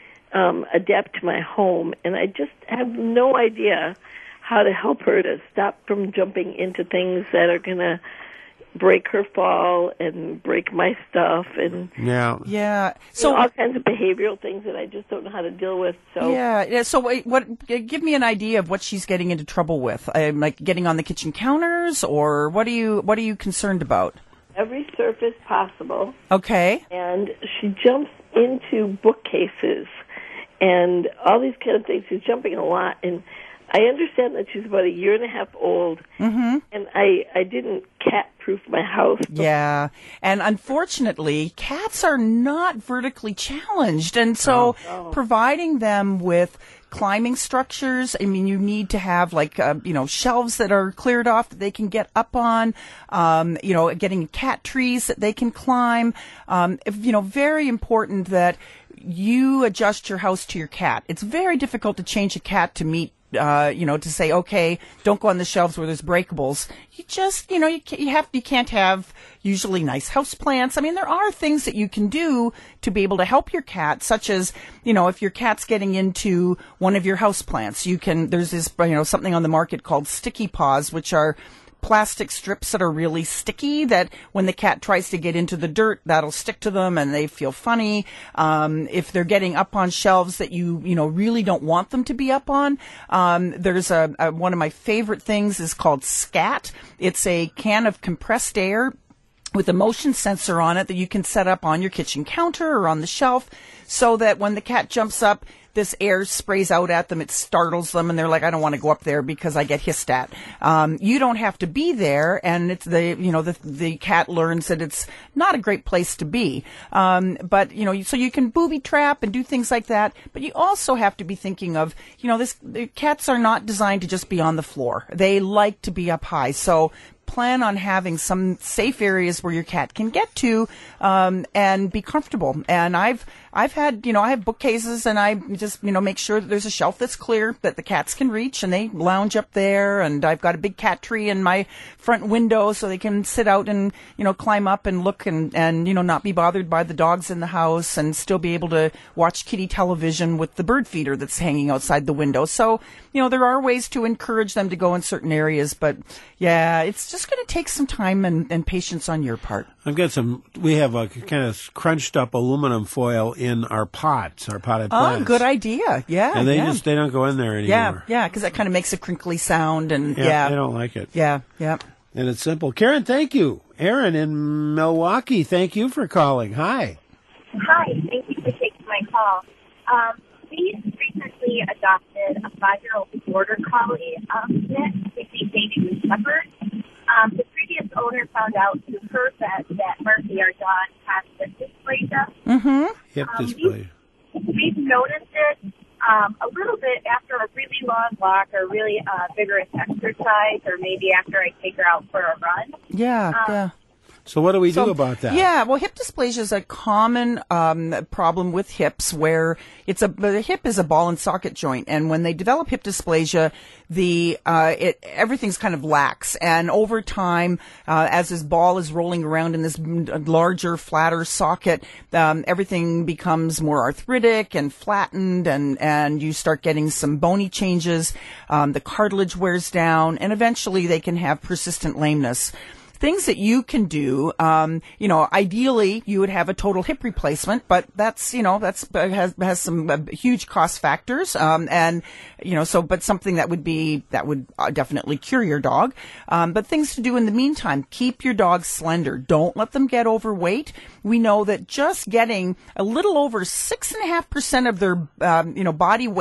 um, adapt to my home, and I just have no idea how to help her to stop from jumping into things that are going to break her fall and break my stuff, and yeah, yeah. So So all kinds of behavioral things that I just don't know how to deal with. So yeah, yeah. So wait, what? Give me an idea of what she's getting into trouble with. Um, like getting on the kitchen counters, or what are you what are you concerned about? every surface possible. Okay. And she jumps into bookcases and all these kind of things. She's jumping a lot, and I understand that she's about a year and a half old, mm-hmm. and I, I didn't cat-proof my house. Yeah, and unfortunately, cats are not vertically challenged, and so oh. providing them with climbing structures, I mean, you need to have, like, uh, you know, shelves that are cleared off that they can get up on, um, you know, getting cat trees that they can climb. Um, if, you know, very important that you adjust your house to your cat. It's very difficult to change a cat to meet Uh, you know, to say, okay, don't go on the shelves where there's breakables. You just, you know, you, you have, you can't have usually nice house plants. I mean, there are things that you can do to be able to help your cat, such as, you know, if your cat's getting into one of your house plants, you can, there's this, you know, something on the market called Sticky Paws, which are plastic strips that are really sticky that when the cat tries to get into the dirt, that'll stick to them and they feel funny. Um, if they're getting up on shelves that you, you know, really don't want them to be up on, um, there's a, a, one of my favorite things is called Scat. It's a can of compressed air with a motion sensor on it that you can set up on your kitchen counter or on the shelf so that when the cat jumps up, this air sprays out at them, it startles them, and they're like, I don't want to go up there because I get hissed at. Um, you don't have to be there, and it's the, you know, the, the cat learns that it's not a great place to be. Um, but, you know, so you can booby trap and do things like that, but you also have to be thinking of, you know, this, the cats are not designed to just be on the floor. They like to be up high, so plan on having some safe areas where your cat can get to um, and be comfortable. And I've I've had, you know, I have bookcases, and I just, you know, make sure that there's a shelf that's clear that the cats can reach, and they lounge up there. And I've got a big cat tree in my front window so they can sit out and, you know, climb up and look and, and you know, not be bothered by the dogs in the house and still be able to watch kitty television with the bird feeder that's hanging outside the window. So, you know, there are ways to encourage them to go in certain areas, but yeah, it's just going to take some time and, and patience on your part. I've got some, we have a kind of crunched up aluminum foil in our pots, our potted plants. Oh, good idea. Yeah. And they yeah. just, they don't go in there anymore. Yeah, yeah, because that kind of makes a crinkly sound, and yeah, yeah. They don't like it. Yeah, yeah. And it's simple. Karen, thank you. Aaron in Milwaukee, thank you for calling. Hi. Hi, thank you for taking my call. Um, we recently adopted a five-year-old border collie um, mix. We see baby with shepherd. Um, the previous owner found out through her vet that Murphy, our dog, has hip dysplasia. Mm-hmm. Hip um, dysplasia. We've, we've noticed it um, a little bit after a really long walk or really uh, vigorous exercise, or maybe after I take her out for a run. Yeah, um, yeah. So what do we So, do about that? Yeah, well, hip dysplasia is a common um, problem with hips, where it's a the hip is a ball and socket joint, and when they develop hip dysplasia, the uh, it everything's kind of lax, and over time, uh, as this ball is rolling around in this larger, flatter socket, um, everything becomes more arthritic and flattened, and and you start getting some bony changes. Um, the cartilage wears down, and eventually they can have persistent lameness. Things that you can do, um, you know, ideally you would have a total hip replacement, but that's, you know, that's has has some uh, huge cost factors, um, and you know, so but something that would be that would uh, definitely cure your dog. Um, but things to do in the meantime: keep your dog slender. Don't let them get overweight. We know that just getting a little over six and a half percent of their, um, you know, body weight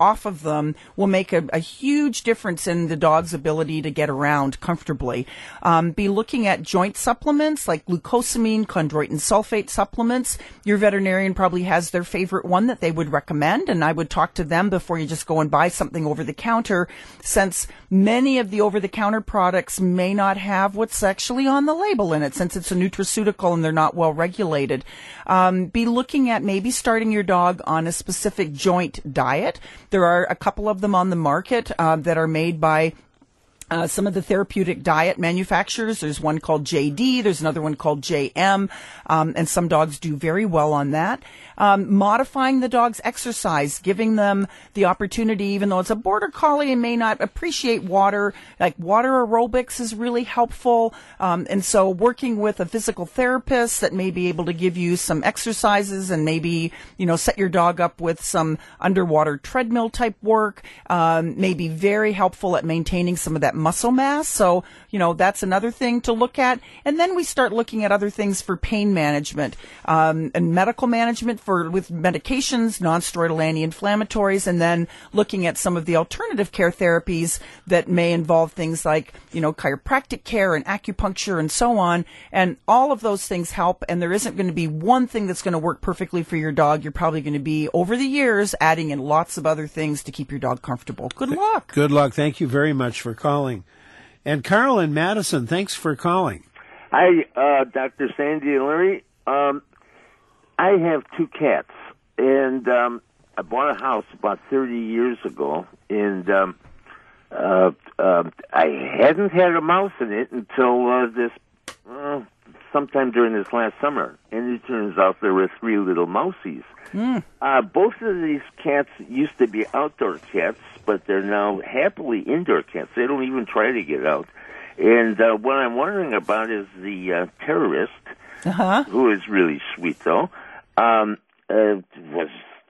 off of them will make a, a huge difference in the dog's ability to get around comfortably. Um, be looking at joint supplements like glucosamine, chondroitin sulfate supplements. Your veterinarian probably has their favorite one that they would recommend, and I would talk to them before you just go and buy something over the counter, since many of the over-the-counter products may not have what's actually on the label in it, since it's a nutraceutical and they're not well regulated. Um, be looking at maybe starting your dog on a specific joint diet. There are a couple of them on the market uh, that are made by Uh, some of the therapeutic diet manufacturers. There's one called J D, there's another one called J M, um, and some dogs do very well on that. Um, modifying the dog's exercise, giving them the opportunity, even though it's a border collie and may not appreciate water, like water aerobics is really helpful. Um, and so working with a physical therapist that may be able to give you some exercises and maybe, you know, set your dog up with some underwater treadmill type work, um, may be very helpful at maintaining some of that muscle mass. So, you know, that's another thing to look at. And then we start looking at other things for pain management, um, and medical management for with medications, non-steroidal anti-inflammatories, and then looking at some of the alternative care therapies that may involve things like, you know, chiropractic care and acupuncture and so on. And all of those things help, and there isn't going to be one thing that's going to work perfectly for your dog. You're probably going to be, over the years, adding in lots of other things to keep your dog comfortable. Good luck. Good luck. Thank you very much for calling. And Carl in Madison, thanks for calling. Hi, uh, Doctor Sandy and Larry. Um, I have two cats, and um, I bought a house about thirty years ago, and um, uh, uh, I hadn't had a mouse in it until uh, this uh, sometime during this last summer, and it turns out there were three little mousies. Mm. Uh, both of these cats used to be outdoor cats, but they're now happily indoor cats. They don't even try to get out. And uh, what I'm wondering about is the uh, terrorist, uh-huh. who is really sweet, though, um, uh, was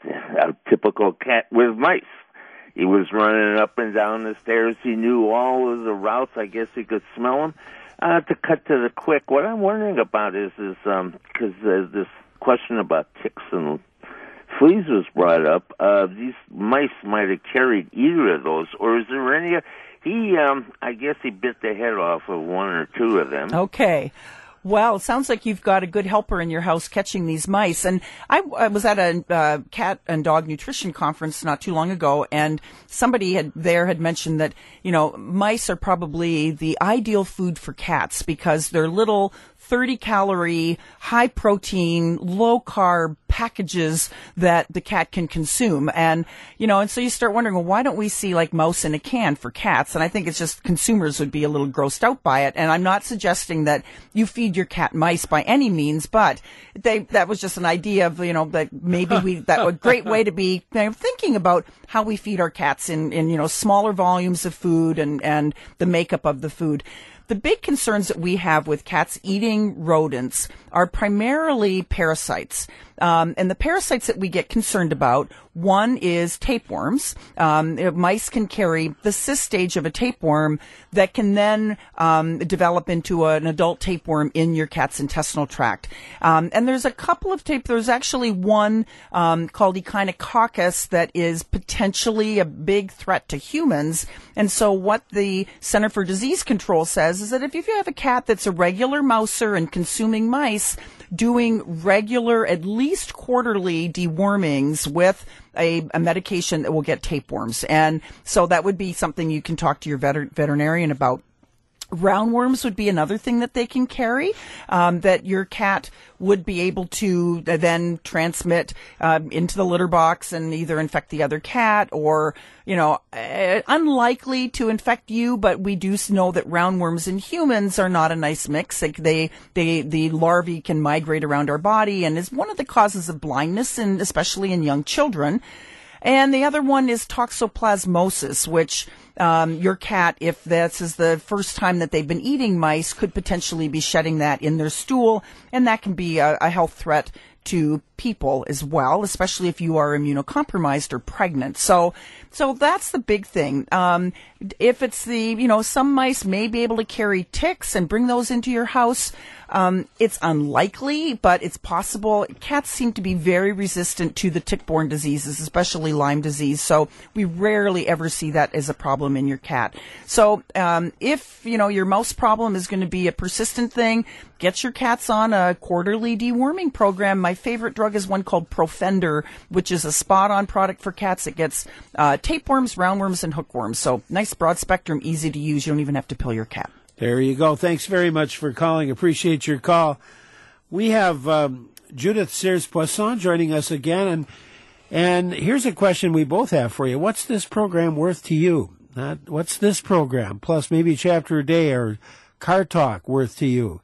a typical cat with mice. He was running up and down the stairs. He knew all of the routes. I guess he could smell them. Uh, to cut to the quick, what I'm wondering about is, is um, because uh, this question about ticks and fleas was brought up, uh, these mice might have carried either of those, or is there any... He, um, I guess he bit the head off of one or two of them. Okay. Well, it sounds like you've got a good helper in your house catching these mice. And I, I was at a uh, cat and dog nutrition conference not too long ago, and somebody had there had mentioned that, you know, mice are probably the ideal food for cats because they're little thirty calorie, high protein, low carb packages that the cat can consume. And, you know, and so you start wondering, well, why don't we see like mouse in a can for cats? And I think it's just consumers would be a little grossed out by it. And I'm not suggesting that you feed your cat mice by any means, but they, that was just an idea of, you know, that maybe we, that was a great way to be you know, thinking about how we feed our cats in, in, you know, smaller volumes of food and, and the makeup of the food. The big concerns that we have with cats eating rodents are primarily parasites. Um, and the parasites that we get concerned about, one is tapeworms. Um, mice can carry the cyst stage of a tapeworm that can then um, develop into a, an adult tapeworm in your cat's intestinal tract. Um, and there's a couple of tape. There's actually one um, called Echinococcus that is potentially a big threat to humans. And so what the Center for Disease Control says is that if you have a cat that's a regular mouser and consuming mice, doing regular, at least quarterly dewormings with a, a medication that will get tapeworms. And so that would be something you can talk to your veter- veterinarian about. Roundworms would be another thing that they can carry, um, that your cat would be able to then transmit uh, into the litter box and either infect the other cat or, you know, uh, unlikely to infect you, but we do know that roundworms in humans are not a nice mix. They, they, they the larvae can migrate around our body and is one of the causes of blindness, and especially in young children. And the other one is toxoplasmosis, which um, your cat, if this is the first time that they've been eating mice, could potentially be shedding that in their stool, and that can be a, a health threat to people as well, especially if you are immunocompromised or pregnant. So, so that's the big thing. Um, if it's the, you know, some mice may be able to carry ticks and bring those into your house. Um, it's unlikely, but it's possible. Cats seem to be very resistant to the tick-borne diseases, especially Lyme disease. So we rarely ever see that as a problem in your cat. So, um, if, you know, your mouse problem is going to be a persistent thing, get your cats on a quarterly deworming program. My favorite drug is one called Profender, which is a spot-on product for cats. It gets uh, tapeworms, roundworms, and hookworms. So nice broad spectrum, easy to use. You don't even have to pill your cat. There you go. Thanks very much for calling. Appreciate your call. We have um, Judith Sears-Poisson joining us again, and and here's a question we both have for you. What's this program worth to you? Not, what's this program, plus maybe Chapter a Day or Car Talk, worth to you?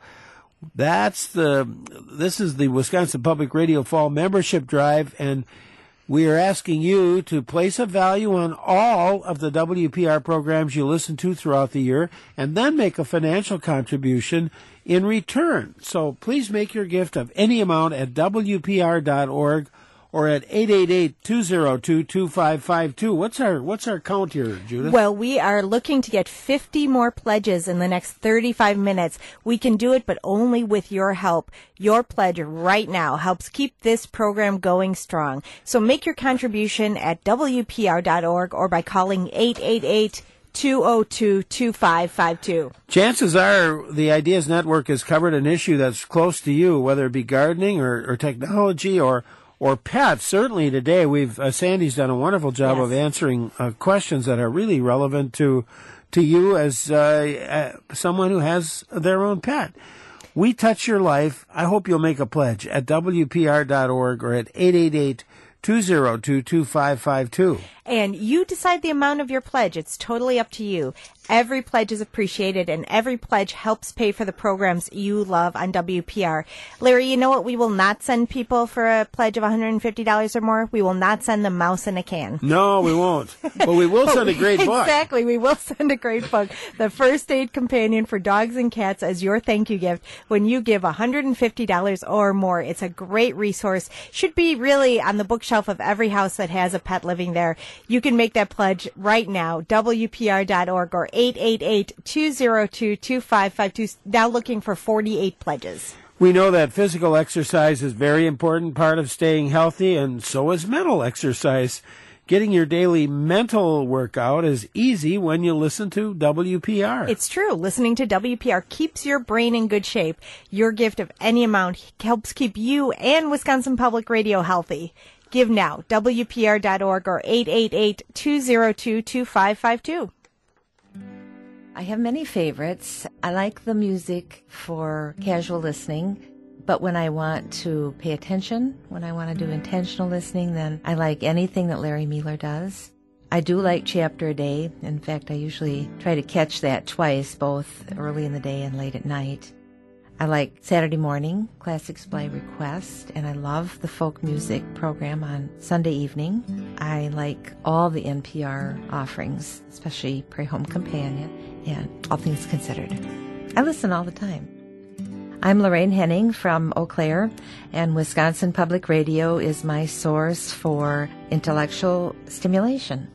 That's the, this is the Wisconsin Public Radio Fall Membership Drive, and we are asking you to place a value on all of the W P R programs you listen to throughout the year and then make a financial contribution in return. So please make your gift of any amount at W P R dot org or at eight eight eight, two oh two, two five five two. What's our what's our count here, Judith? Well, we are looking to get fifty more pledges in the next thirty-five minutes. We can do it, but only with your help. Your pledge right now helps keep this program going strong. So make your contribution at W P R dot org or by calling eight eight eight, two oh two, two five five two. Chances are the Ideas Network has covered an issue that's close to you, whether it be gardening or, or technology or or pets. Certainly today, we've uh, Sandy's done a wonderful job Yes. of answering uh, questions that are really relevant to to you as uh, uh, someone who has their own pet. We touch your life. I hope you'll make a pledge at W P R dot org or at eight eight eight, two oh two, two five five two. And you decide the amount of your pledge. It's totally up to you. Every pledge is appreciated, and every pledge helps pay for the programs you love on W P R. Larry, you know what we will not send people for a pledge of one hundred fifty dollars or more? We will not send them mouse in a can. No, we won't. But we will send a great book. Exactly. We will send a great book. The First Aid Companion for Dogs and Cats as your thank you gift when you give one hundred fifty dollars or more. It's a great resource. Should be really on the bookshelf of every house that has a pet living there. You can make that pledge right now, W P R dot org or eight eight eight, two oh two, two five five two. Now looking for forty-eight pledges. We know that physical exercise is a very important part of staying healthy, and so is mental exercise. Getting your daily mental workout is easy when you listen to W P R. It's true. Listening to W P R keeps your brain in good shape. Your gift of any amount helps keep you and Wisconsin Public Radio healthy. Give now, W P R dot org or eight eight eight, two oh two, two five five two. I have many favorites. I like the music for casual listening, but when I want to pay attention, when I want to do intentional listening, then I like anything that Larry Mueller does. I do like Chapter a Day. In fact, I usually try to catch that twice, both early in the day and late at night. I like Saturday morning, Classics by Request, and I love the folk music program on Sunday evening. I like all the N P R offerings, especially Prairie Home Companion and All Things Considered. I listen all the time. I'm Lorraine Henning from Eau Claire, and Wisconsin Public Radio is my source for intellectual stimulation.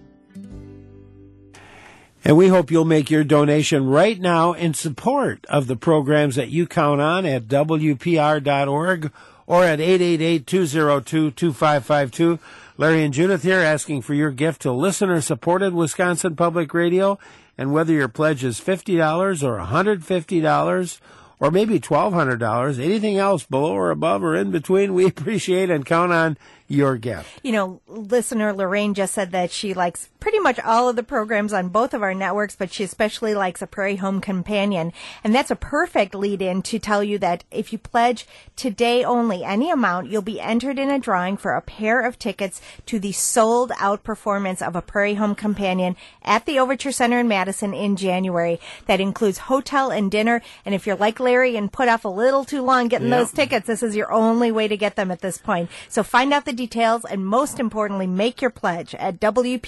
And we hope you'll make your donation right now in support of the programs that you count on at W P R dot org or at eight eight eight, two oh two, two five five two. Larry and Judith here asking for your gift to listener-supported Wisconsin Public Radio. And whether your pledge is fifty dollars or one hundred fifty dollars or maybe twelve hundred dollars, anything else below or above or in between, we appreciate and count on your gift. You know, listener Lorraine just said that she likes pretty much all of the programs on both of our networks, but she especially likes a Prairie Home Companion. And that's a perfect lead-in to tell you that if you pledge today only any amount, you'll be entered in a drawing for a pair of tickets to the sold-out performance of a Prairie Home Companion at the Overture Center in Madison in January. That includes hotel and dinner. And if you're like Larry and put off a little too long getting Yep. those tickets, this is your only way to get them at this point. So find out the details and, most importantly, make your pledge at W P R dot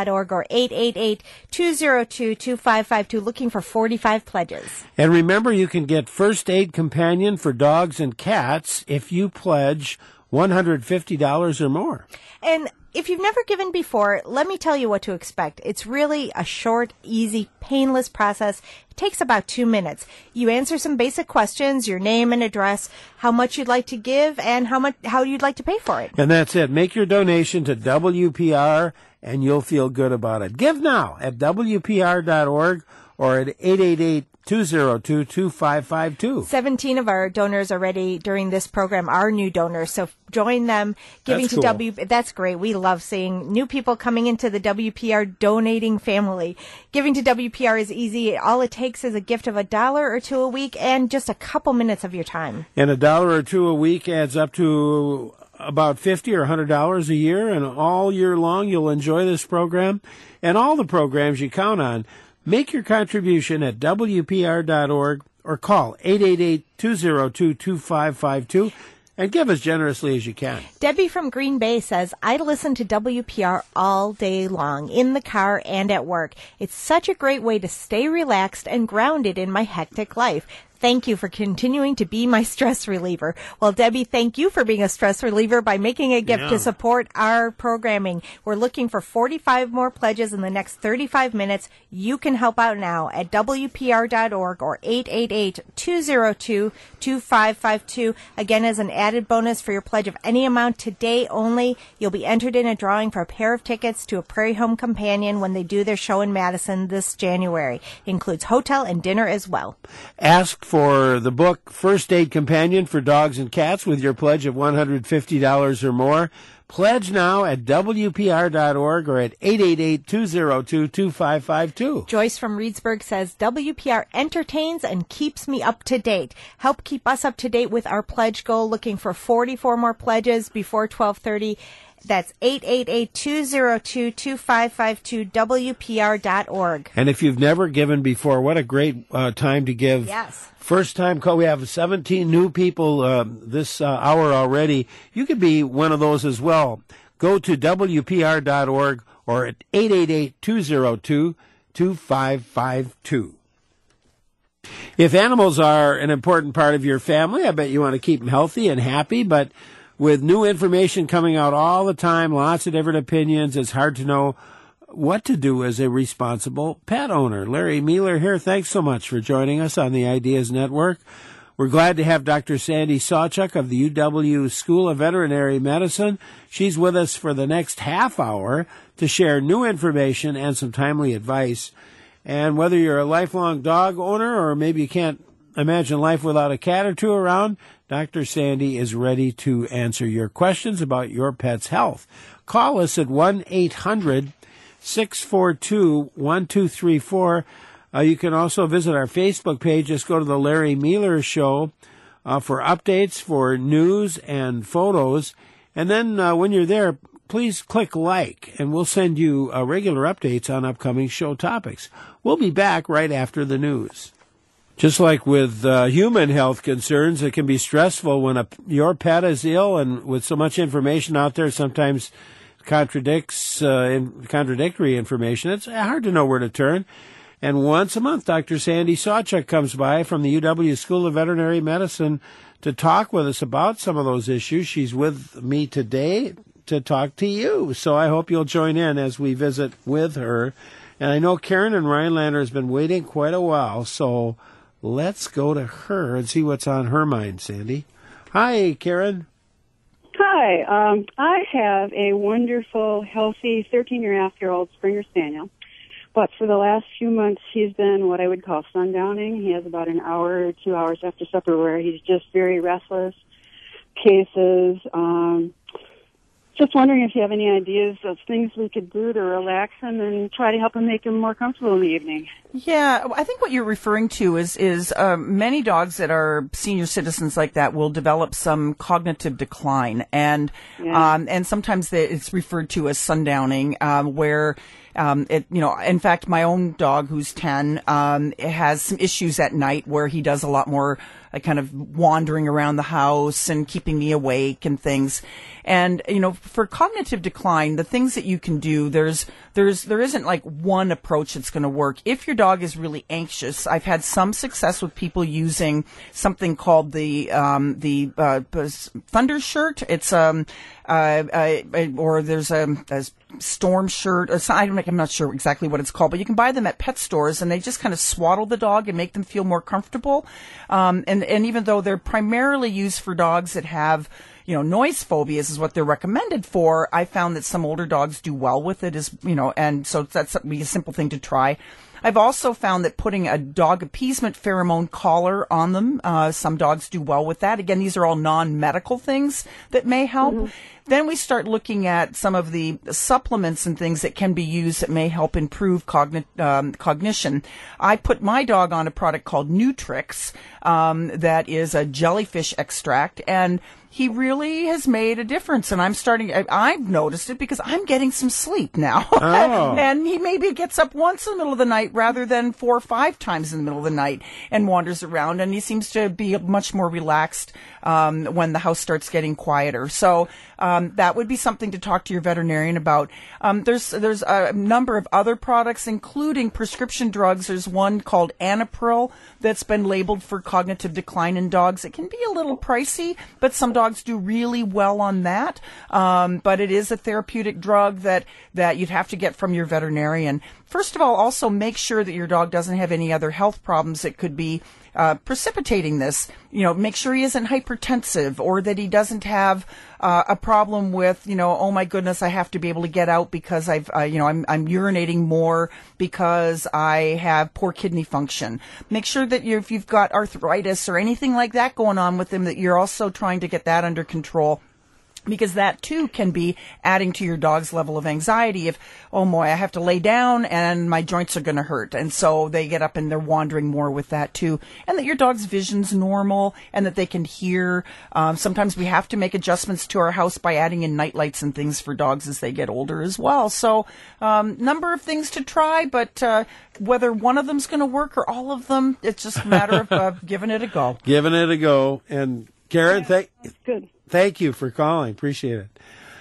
dot org or eight eight eight, two zero two, two five five two, looking for forty-five pledges. And remember, you can get First Aid Companion for dogs and cats if you pledge one hundred fifty dollars or more. And if you've never given before, let me tell you what to expect. It's really a short, easy, painless process. It takes about two minutes. You answer some basic questions, your name and address, how much you'd like to give, and how much how you'd like to pay for it. And that's it. Make your donation to W P R, and you'll feel good about it. Give now at W P R dot org or at eight eight eight, two zero two, two five five two. seventeen of our donors already during this program are new donors, so join them giving That's to cool. W. That's great. We love seeing new people coming into the W P R donating family. Giving to W P R is easy. All it takes is a gift of a dollar or two a week and just a couple minutes of your time. And a dollar or two a week adds up to about fifty or one hundred dollars a year, and all year long you'll enjoy this program and all the programs you count on. Make your contribution at W P R dot org or call eight eight eight, two zero two, two five five two and give as generously as you can. Debbie from Green Bay says, I listen to W P R all day long, in the car and at work. It's such a great way to stay relaxed and grounded in my hectic life. Thank you for continuing to be my stress reliever. Well, Debbie, thank you for being a stress reliever by making a gift Yeah. to support our programming. We're looking for forty-five more pledges in the next thirty-five minutes. You can help out now at W P R dot org or eight eight eight, two zero two, two five five two. Again, as an added bonus for your pledge of any amount today only, you'll be entered in a drawing for a pair of tickets to a Prairie Home Companion when they do their show in Madison this January. It includes hotel and dinner as well. Ask for the book First Aid Companion for Dogs and Cats with your pledge of one hundred fifty dollars or more. Pledge now at W P R dot org or at eight eight eight, two zero two, two five five two. Joyce from Reedsburg says, W P R entertains and keeps me up to date. Help keep us up to date with our pledge goal. Looking for forty-four more pledges before twelve thirty. That's eight eight eight, two zero two, two five five two, W P R dot org. And if you've never given before, what a great uh, time to give. Yes. First time call. We have seventeen new people uh, this uh, hour already. You could be one of those as well. Go to W P R dot org or at eight eight eight, two zero two, two five five two. If animals are an important part of your family, I bet you want to keep them healthy and happy, but with new information coming out all the time, lots of different opinions, it's hard to know what to do as a responsible pet owner. Larry Mueller here. Thanks so much for joining us on the Ideas Network. We're glad to have Doctor Sandy Sawchuk of the U W School of Veterinary Medicine. She's with us for the next half hour to share new information and some timely advice. And whether you're a lifelong dog owner or maybe you can't imagine life without a cat or two around, Doctor Sandy is ready to answer your questions about your pet's health. Call us at one eight hundred, six four two, one two three four. Uh, you can also visit our Facebook page. Just go to the Larry Mueller Show uh, for updates, for news and photos. And then uh, when you're there, please click like, and we'll send you uh, regular updates on upcoming show topics. We'll be back right after the news. Just like with uh, human health concerns, it can be stressful when a, your pet is ill, and with so much information out there, sometimes contradicts uh, in, contradictory information. It's hard to know where to turn. And once a month, Doctor Sandy Sawchuk comes by from the U W School of Veterinary Medicine to talk with us about some of those issues. She's with me today to talk to you. So I hope you'll join in as we visit with her. And I know Karen in Rhinelander has been waiting quite a while, so let's go to her and see what's on her mind, Sandy. Hi, Karen. Hi. Um, I have a wonderful, healthy thirteen-and-a-half-year-old Springer Spaniel. But for the last few months, he's been what I would call sundowning. He has about an hour or two hours after supper where he's just very restless, cases. Um, just wondering if you have any ideas of things we could do to relax him and try to help him make him more comfortable in the evening. Yeah, I think what you're referring to is is um, many dogs that are senior citizens like that will develop some cognitive decline, and Yeah. um, and sometimes they, it's referred to as sundowning, um, where Um, it, you know, in fact, my own dog, who's ten, um, has some issues at night where he does a lot more uh, kind of wandering around the house and keeping me awake and things. And, you know, for cognitive decline, the things that you can do, there's, there's, there isn't like one approach that's going to work. If your dog is really anxious, I've had some success with people using something called the, um, the, uh, Thunder Shirt. It's, um, uh, uh, or there's a, a Storm Shirt. Or I don't, I'm not sure exactly what it's called, but you can buy them at pet stores, and they just kind of swaddle the dog and make them feel more comfortable. Um, and, and even though they're primarily used for dogs that have, you know, noise phobias is what they're recommended for, I found that some older dogs do well with it, as you know, and so that's a simple thing to try. I've also found that putting a dog appeasement pheromone collar on them, uh, some dogs do well with that. Again, these are all non-medical things that may help. Mm-hmm. Then we start looking at some of the supplements and things that can be used that may help improve cogni- um, cognition. I put my dog on a product called Nutrix, um, that is a jellyfish extract, and he really has made a difference. And I'm starting, I, I've noticed it because I'm getting some sleep now. Oh. And he maybe gets up once in the middle of the night rather than four or five times in the middle of the night and wanders around. And he seems to be much more relaxed um, when the house starts getting quieter. So um, that would be something to talk to your veterinarian about. Um, there's there's a number of other products, including prescription drugs. There's one called Anapril that's been labeled for cognitive decline in dogs. It can be a little pricey, but some dogs do really well on that. Um, but it is a therapeutic drug that, that you'd have to get from your veterinarian. First of all, also make sure that your dog doesn't have any other health problems that could be uh, precipitating this. You know, make sure he isn't hypertensive, or that he doesn't have uh, a problem with, you know, oh my goodness, I have to be able to get out because I've, uh, you know, I'm, I'm urinating more because I have poor kidney function. Make sure that you, if you've got arthritis or anything like that going on with him, that you're also trying to get that under control. Because that, too, can be adding to your dog's level of anxiety. If, oh, boy, I have to lay down and my joints are going to hurt. And so they get up and they're wandering more with that, too. And that your dog's vision's normal and that they can hear. Um, sometimes we have to make adjustments to our house by adding in night lights and things for dogs as they get older as well. So um, number of things to try, but uh, whether one of them's going to work or all of them, it's just a matter of uh, giving it a go. Giving it a go. And, Karen, yeah, thank that's good. Thank you for calling. Appreciate it.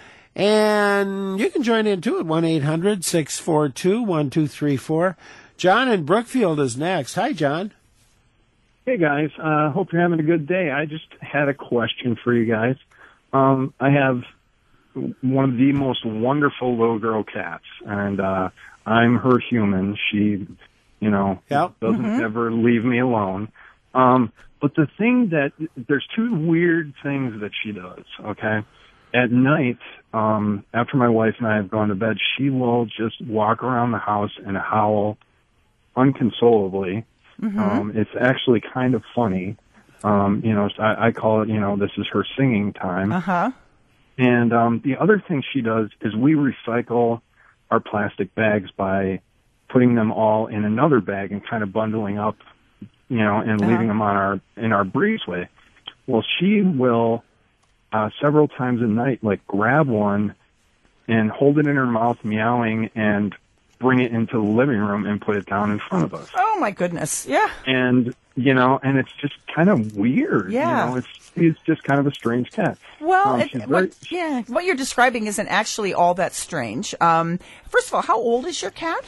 And you can join in, too, at one eight hundred six four two one two three four. John in Brookfield is next. Hi, John. Hey, guys. Uh, hope you're having a good day. I just had a question for you guys. Um, I have one of the most wonderful little girl cats, and uh, I'm her human. She, you know, yep. doesn't mm-hmm. ever leave me alone. Um But the thing that, there's two weird things that she does, okay? At night, um, after my wife and I have gone to bed, she will just walk around the house and howl unconsolably. Mm-hmm. Um, it's actually kind of funny. Um, you know, I, I call it, you know, this is her singing time. Uh-huh. And um, the other thing she does is we recycle our plastic bags by putting them all in another bag and kind of bundling up, you know, and uh-huh. leaving them on our, in our breezeway. Well, she will, uh, several times a night, like grab one and hold it in her mouth, meowing, and bring it into the living room and put it down in front of us. Oh my goodness. Yeah. And, you know, and it's just kind of weird. Yeah. You know, it's, it's just kind of a strange cat. Well, um, it, very, what, yeah, what you're describing isn't actually all that strange. Um, first of all, how old is your cat?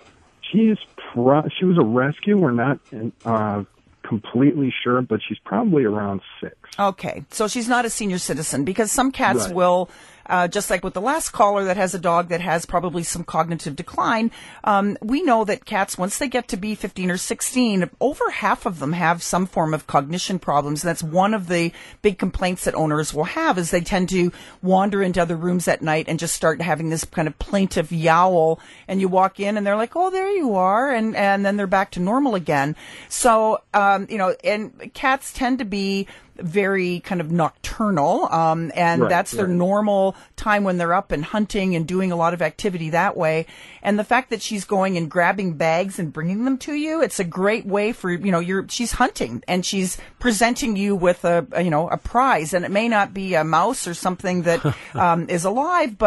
She's pro- she was a rescue. We're not uh, completely sure, but she's probably around six. Okay, so she's not a senior citizen, because some cats Right. will, uh, just like with the last caller that has a dog that has probably some cognitive decline, um, we know that cats, once they get to be fifteen or sixteen, over half of them have some form of cognition problems. And that's one of the big complaints that owners will have, is they tend to wander into other rooms at night and just start having this kind of plaintive yowl. And you walk in and they're like, oh, there you are. And, and then they're back to normal again. So, um, you know, and cats tend to be very kind of nocturnal, um, and Right, that's their right. normal time when they're up and hunting and doing a lot of activity that way. And the fact that she's going and grabbing bags and bringing them to you, it's a great way for, you know, you're, she's hunting and she's presenting you with a, a you know, a prize. And it may not be a mouse or something that um, is alive, but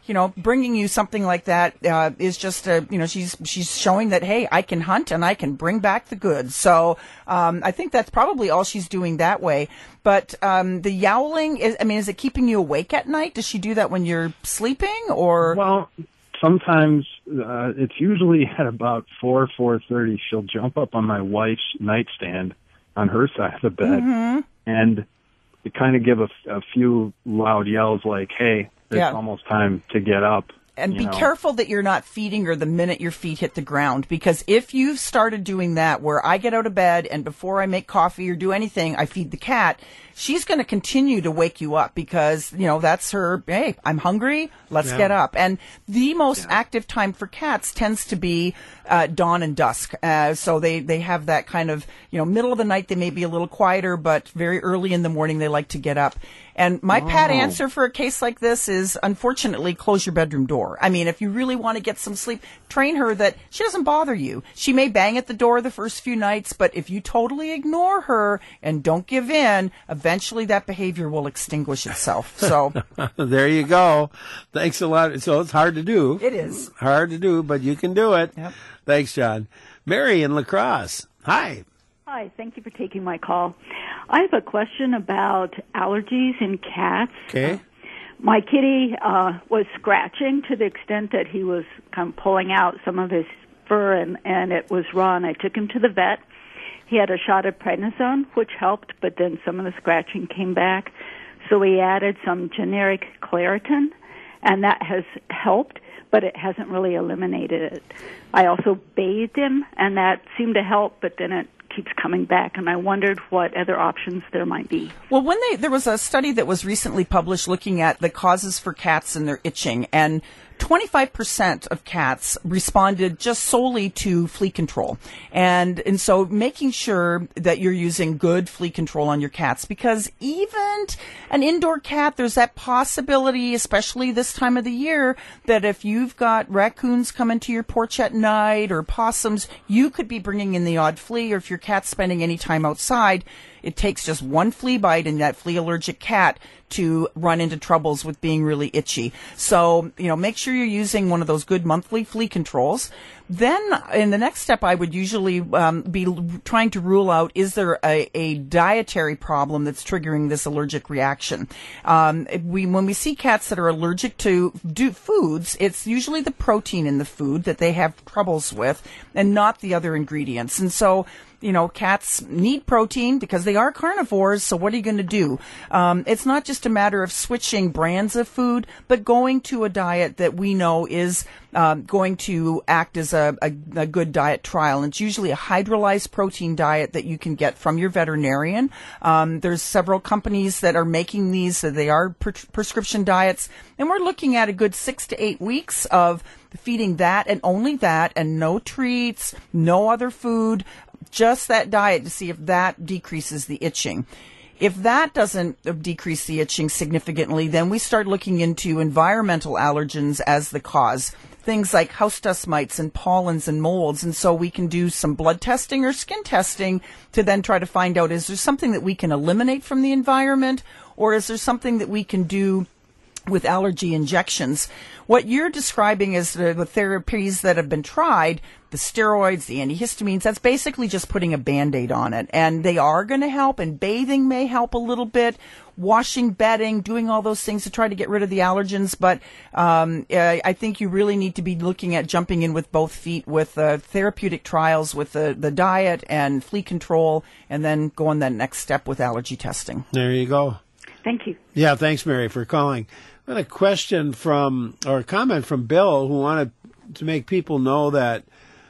you know, bringing you something like that uh, is just a, you know, she's she's showing that, hey, I can hunt and I can bring back the goods. So um, I think that's probably all she's doing that way. But um, the yowling, is, I mean, is it keeping you awake at night? Does she do that when you're sleeping, or? Well, sometimes uh, it's usually at about four, four thirty. She'll jump up on my wife's nightstand on her side of the bed, Mm-hmm. and you kind of give a, a few loud yells like, "Hey, it's Yeah. almost time to get up." And you be know. careful that you're not feeding her the minute your feet hit the ground, because if you've started doing that, where I get out of bed and before I make coffee or do anything, I feed the cat, she's going to continue to wake you up because, you know, that's her, hey, I'm hungry, let's Yeah. get up. And the most active time for cats tends to be uh, dawn and dusk. Uh, so they, they have that kind of, you know, middle of the night, they may be a little quieter, but very early in the morning, they like to get up. And my pat Oh. answer for a case like this is, unfortunately, close your bedroom door. I mean, if you really want to get some sleep, train her that she doesn't bother you. She may bang at the door the first few nights, but if you totally ignore her and don't give in, eventually that behavior will extinguish itself. So There you go. Thanks a lot. So it's hard to do. It is. Hard to do, but you can do it. Yep. Thanks, John. Mary in La Crosse. Hi. Hi, thank you for taking my call. I have a question about allergies in cats. Okay. My kitty uh, was scratching to the extent that he was kind of pulling out some of his fur, and, and it was raw, and I took him to the vet. He had a shot of prednisone, which helped, but then some of the scratching came back. So we added some generic Claritin, and that has helped, but it hasn't really eliminated it. I also bathed him, and that seemed to help, but then it keeps coming back, and I wondered what other options there might be. Well, when they there was a study that was recently published looking at the causes for cats and their itching, and twenty-five percent of cats responded just solely to flea control. And and so making sure that you're using good flea control on your cats, because even an indoor cat, there's that possibility, especially this time of the year, that if you've got raccoons coming to your porch at night or possums, you could be bringing in the odd flea, or if your cat's spending any time outside, it takes just one flea bite in that flea allergic cat to run into troubles with being really itchy. So, you know, make sure you're using one of those good monthly flea controls. Then, in the next step, I would usually um, be l- trying to rule out, is there a, a dietary problem that's triggering this allergic reaction? Um, we, when we see cats that are allergic to do foods, it's usually the protein in the food that they have troubles with and not the other ingredients. And so, you know, cats need protein because they are carnivores, so what are you going to do? Um, it's not just a matter of switching brands of food, but going to a diet that we know is um, going to act as a, a, a good diet trial. And it's usually a hydrolyzed protein diet that you can get from your veterinarian. Um, there's several companies that are making these, so they are pre- prescription diets, and we're looking at a good six to eight weeks of feeding that and only that, and no treats, no other food, just that diet to see if that decreases the itching. If that doesn't decrease the itching significantly, then we start looking into environmental allergens as the cause. Things like house dust mites and pollens and molds. And so we can do some blood testing or skin testing to then try to find out, is there something that we can eliminate from the environment, or is there something that we can do with allergy injections? What you're describing is the, the therapies that have been tried, the steroids, the antihistamines, that's basically just putting a Band-Aid on it. And they are going to help, and bathing may help a little bit, washing, bedding, doing all those things to try to get rid of the allergens. But um, I, I think you really need to be looking at jumping in with both feet with uh, therapeutic trials with the, the diet and flea control, and then go on that next step with allergy testing. There you go. Thank you. Yeah, thanks, Mary, for calling. I had a question from, or a comment from Bill, who wanted to make people know that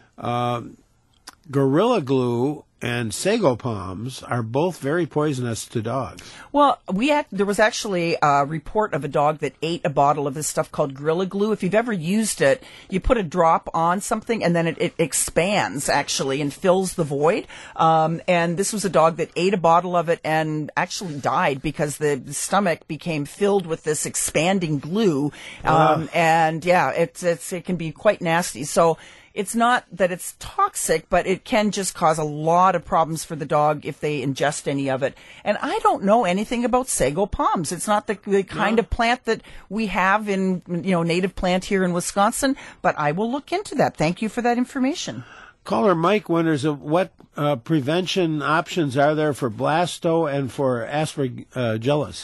uh, Gorilla Glue and sago palms are both very poisonous to dogs. Well, we act, there was actually a report of a dog that ate a bottle of this stuff called Gorilla Glue. If you've ever used it, you put a drop on something and then it, it expands, actually, and fills the void. Um, and this was a dog that ate a bottle of it and actually died because the stomach became filled with this expanding glue. Um, Wow. And, yeah, it's, it's, it can be quite nasty. So it's not that it's toxic, but it can just cause a lot of problems for the dog if they ingest any of it. And I don't know anything about sago palms. It's not the, the kind No. of plant that we have in, you know, native plant here in Wisconsin, but I will look into that. Thank you for that information. Caller Mike wonders uh, what uh, prevention options are there for blasto and for aspergillus.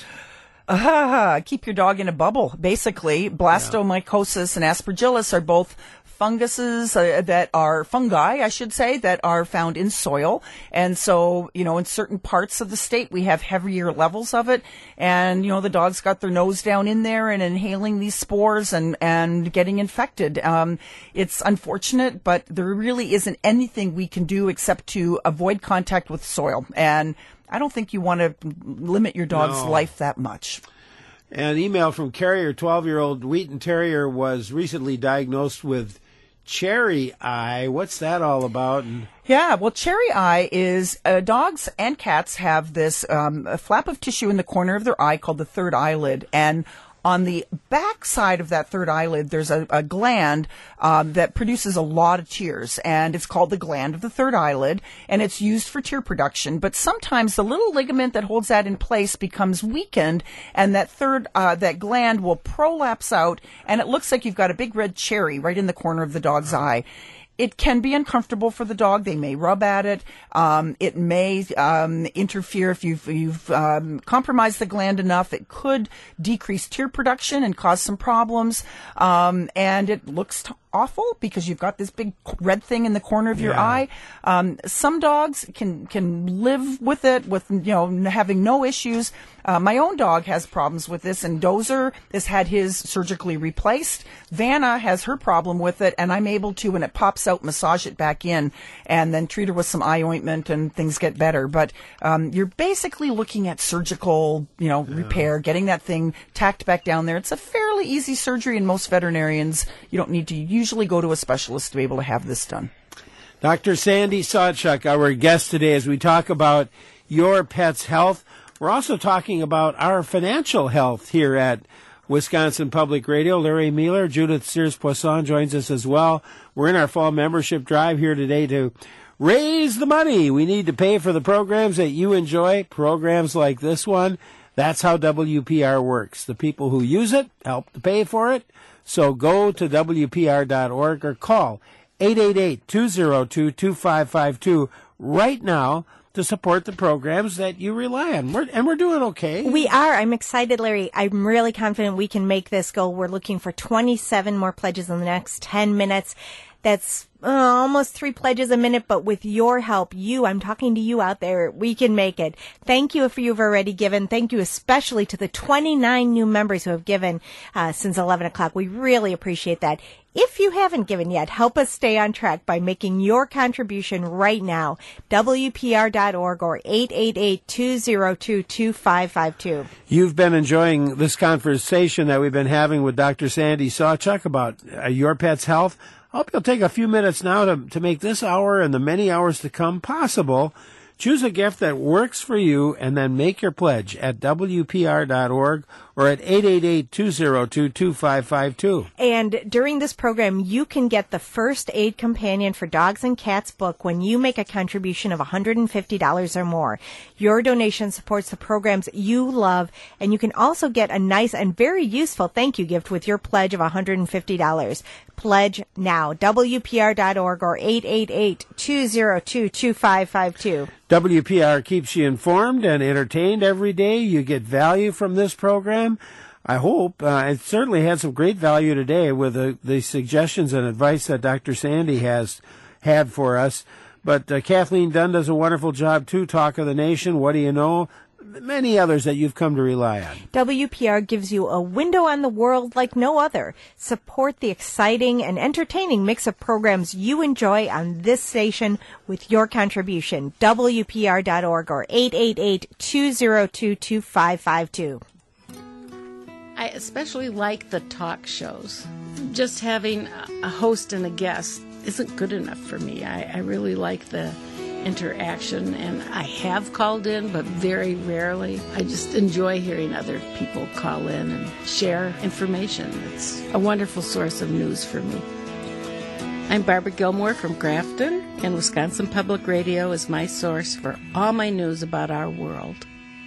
Ah, keep your dog in a bubble. Basically, blastomycosis and aspergillus are both funguses uh, that are fungi, I should say, that are found in soil. And so, you know, in certain parts of the state, we have heavier levels of it. And, you know, the dog's got their nose down in there and inhaling these spores and, and getting infected. Um, it's unfortunate, but there really isn't anything we can do except to avoid contact with soil. And I don't think you want to limit your dog's No. life that much. An email from Carrier, twelve-year-old Wheaton Terrier was recently diagnosed with cherry eye. What's that all about? And Yeah, well, cherry eye is uh, dogs and cats have this um, a flap of tissue in the corner of their eye called the third eyelid, and on the back side of that third eyelid, there's a, a gland um, that produces a lot of tears, and it's called the gland of the third eyelid, and it's used for tear production. But sometimes the little ligament that holds that in place becomes weakened, and that third uh, that gland will prolapse out, and it looks like you've got a big red cherry right in the corner of the dog's eye. It can be uncomfortable for the dog. They may rub at it. Um, it may um, interfere if you've, you've um, compromised the gland enough. It could decrease tear production and cause some problems. Um, and it looks t- awful because you've got this big red thing in the corner of your Yeah. eye. Um, some dogs can can live with it, with you know having no issues. Uh, my own dog has problems with this, and Dozer has had his surgically replaced. Vanna has her problem with it, and I'm able to, when it pops out, massage it back in, and then treat her with some eye ointment, and things get better. But um, you're basically looking at surgical, you know, repair, getting that thing tacked back down there. It's a fairly easy surgery, and most veterinarians, you don't need to usually go to a specialist to be able to have this done. Doctor Sandy Sawchuk, our guest today, as we talk about your pet's health. We're also talking about our financial health here at Wisconsin Public Radio. Larry Mueller, Judith Sears-Poisson joins us as well. We're in our fall membership drive here today to raise the money we need to pay for the programs that you enjoy, programs like this one. That's how W P R works. The people who use it help to pay for it. So go to W P R dot org or call eight eight eight, two oh two, two five five two right now to support the programs that you rely on. We're, and we're doing okay. We are. I'm excited, Larry. I'm really confident we can make this goal. We're looking for twenty-seven more pledges in the next ten minutes. That's uh, almost three pledges a minute, but with your help, you, I'm talking to you out there, we can make it. Thank you if you've already given. Thank you especially to the twenty-nine new members who have given uh, since eleven o'clock. We really appreciate that. If you haven't given yet, help us stay on track by making your contribution right now. W P R dot org or eight eight eight, two oh two, two five five two. You've been enjoying this conversation that we've been having with Doctor Sandy Sawchuk about uh, your pet's health. I hope you'll take a few minutes now to, to make this hour and the many hours to come possible. Choose a gift that works for you and then make your pledge at W P R dot org or at eight eight eight, two oh two, two five five two. And during this program, you can get the First Aid Companion for Dogs and Cats book when you make a contribution of one hundred fifty dollars or more. Your donation supports the programs you love, and you can also get a nice and very useful thank you gift with your pledge of one hundred fifty dollars. Pledge now. W P R dot org or eight eight eight, two oh two, two five five two. W P R keeps you informed and entertained every day. You get value from this program. I hope. Uh, it certainly had some great value today with the, the suggestions and advice that Doctor Sandy has had for us. But uh, Kathleen Dunn does a wonderful job, too. Talk of the Nation, What Do You Know? Many others that you've come to rely on. W P R gives you a window on the world like no other. Support the exciting and entertaining mix of programs you enjoy on this station with your contribution. W P R dot org or eight eight eight, two oh two, two five five two. I especially like the talk shows. Just having a host and a guest isn't good enough for me. I, I really like the interaction, and I have called in, but very rarely. I just enjoy hearing other people call in and share information. It's a wonderful source of news for me. I'm Barbara Gilmore from Grafton, and Wisconsin Public Radio is my source for all my news about our world.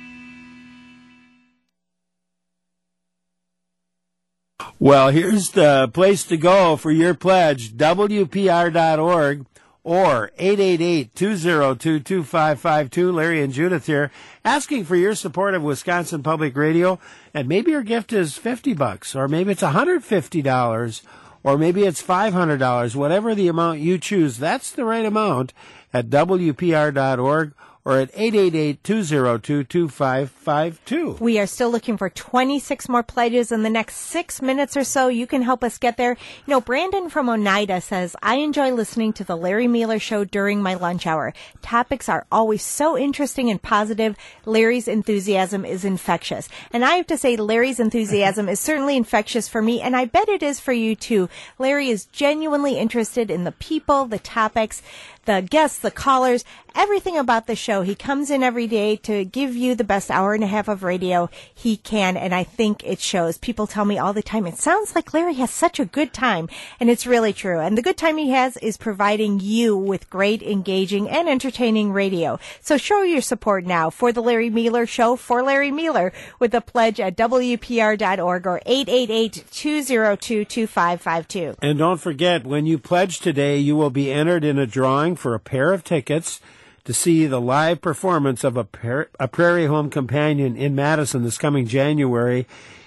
Well, here's the place to go for your pledge, W P R dot org or eight eight eight, two zero two, two five five two. Larry and Judith here, asking for your support of Wisconsin Public Radio. And maybe your gift is fifty bucks, or maybe it's one hundred fifty dollars, or maybe it's five hundred dollars. Whatever the amount you choose, that's the right amount at W P R dot org or at eight eight eight, two zero two, two five five two. We are still looking for twenty-six more pledges in the next six minutes or so. You can help us get there. You know, Brandon from Oneida says, I enjoy listening to the Larry Mueller Show during my lunch hour. Topics are always so interesting and positive. Larry's enthusiasm is infectious. And I have to say, Larry's enthusiasm is certainly infectious for me, and I bet it is for you too. Larry is genuinely interested in the people, the topics, the guests, the callers, everything about the show. He comes in every day to give you the best hour and a half of radio he can, and I think it shows. People tell me all the time, it sounds like Larry has such a good time, and it's really true. And the good time he has is providing you with great, engaging, and entertaining radio. So show your support now for the Larry Mueller Show, for Larry Mueller, with a pledge at W P R dot org or eight eight eight, two zero two, two five five two. And don't forget, when you pledge today, you will be entered in a drawing for a pair of tickets to see the live performance of a, par- a Prairie Home Companion in Madison this coming January.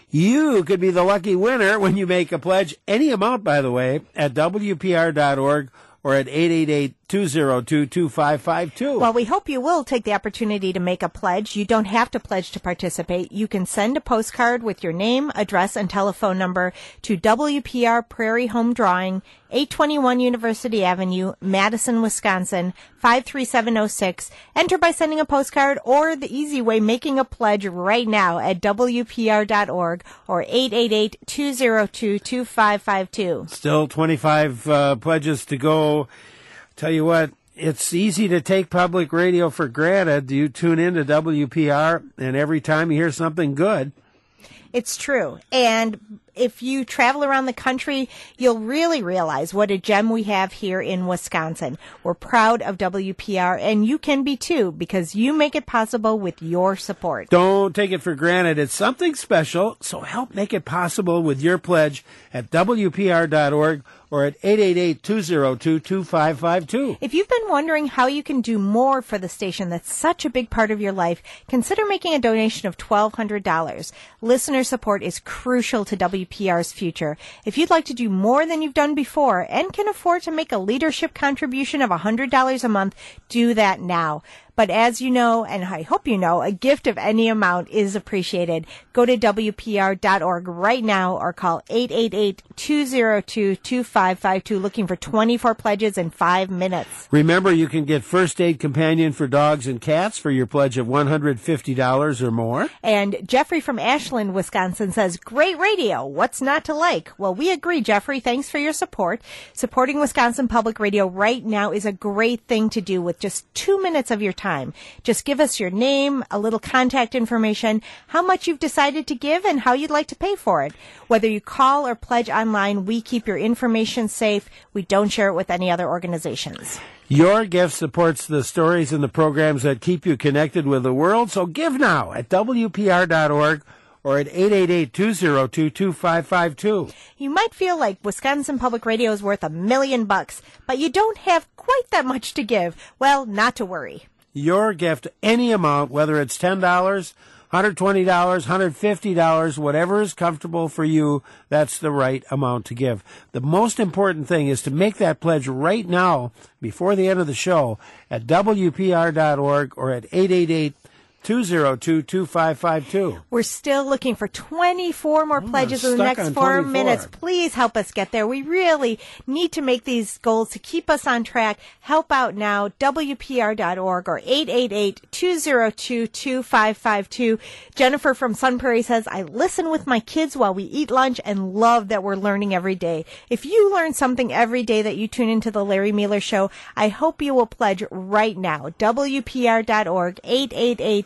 You could be the lucky winner when you make a pledge, any amount, by the way, at W P R dot org or at eight eight eight, two zero two, two five five two. Well, we hope you will take the opportunity to make a pledge. You don't have to pledge to participate. You can send a postcard with your name, address, and telephone number to W P R Prairie Home Drawing, eight twenty-one University Avenue, Madison, Wisconsin, five three seven oh six. Enter by sending a postcard, or the easy way, making a pledge right now at W P R dot org or eight eight eight, two zero two, two five five two. Still twenty-five uh, pledges to go. Tell you what, it's easy to take public radio for granted. You tune in to W P R, and every time you hear something good. It's true. And if you travel around the country, you'll really realize what a gem we have here in Wisconsin. We're proud of W P R, and you can be too, because you make it possible with your support. Don't take it for granted. It's something special, so help make it possible with your pledge at W P R dot org or at eight eight eight, two zero two, two five five two. If you've been wondering how you can do more for the station that's such a big part of your life, consider making a donation of twelve hundred dollars. Listener support is crucial to W P R's future. If you'd like to do more than you've done before and can afford to make a leadership contribution of one hundred dollars a month, do that now. But as you know, and I hope you know, a gift of any amount is appreciated. Go to W P R dot org right now or call eight eight eight, two zero two, two five five two looking for twenty-four pledges in five minutes. Remember, you can get First Aid Companion for dogs and cats for your pledge of one hundred fifty dollars or more. And Jeffrey from Ashland, Wisconsin says, great radio. What's not to like? Well, we agree, Jeffrey. Thanks for your support. Supporting Wisconsin Public Radio right now is a great thing to do with just two minutes of your time. Just give us your name, a little contact information, how much you've decided to give, and how you'd like to pay for it. Whether you call or pledge online, we keep your information safe. We don't share it with any other organizations. Your gift supports the stories and the programs that keep you connected with the world, so give now at W P R dot org or at eight eight eight, two zero two, two five five two. You might feel like Wisconsin Public Radio is worth a million bucks, but you don't have quite that much to give. Well, not to worry. Your gift, any amount, whether it's ten dollars, one hundred twenty dollars, one hundred fifty dollars, whatever is comfortable for you, that's the right amount to give. The most important thing is to make that pledge right now before the end of the show at W P R dot org or at eight eight eight, two zero two, two five five two. We're still looking for twenty-four more pledges oh, in the next four twenty-four minutes. Please help us get there. We really need to make these goals to keep us on track. Help out now, W P R dot org or eight eight eight, two zero two, two five five two. Jennifer from Sun Prairie says, I listen with my kids while we eat lunch and love that we're learning every day. If you learn something every day that you tune into the Larry Mueller Show, I hope you will pledge right now. W P R dot org, eight eight eight,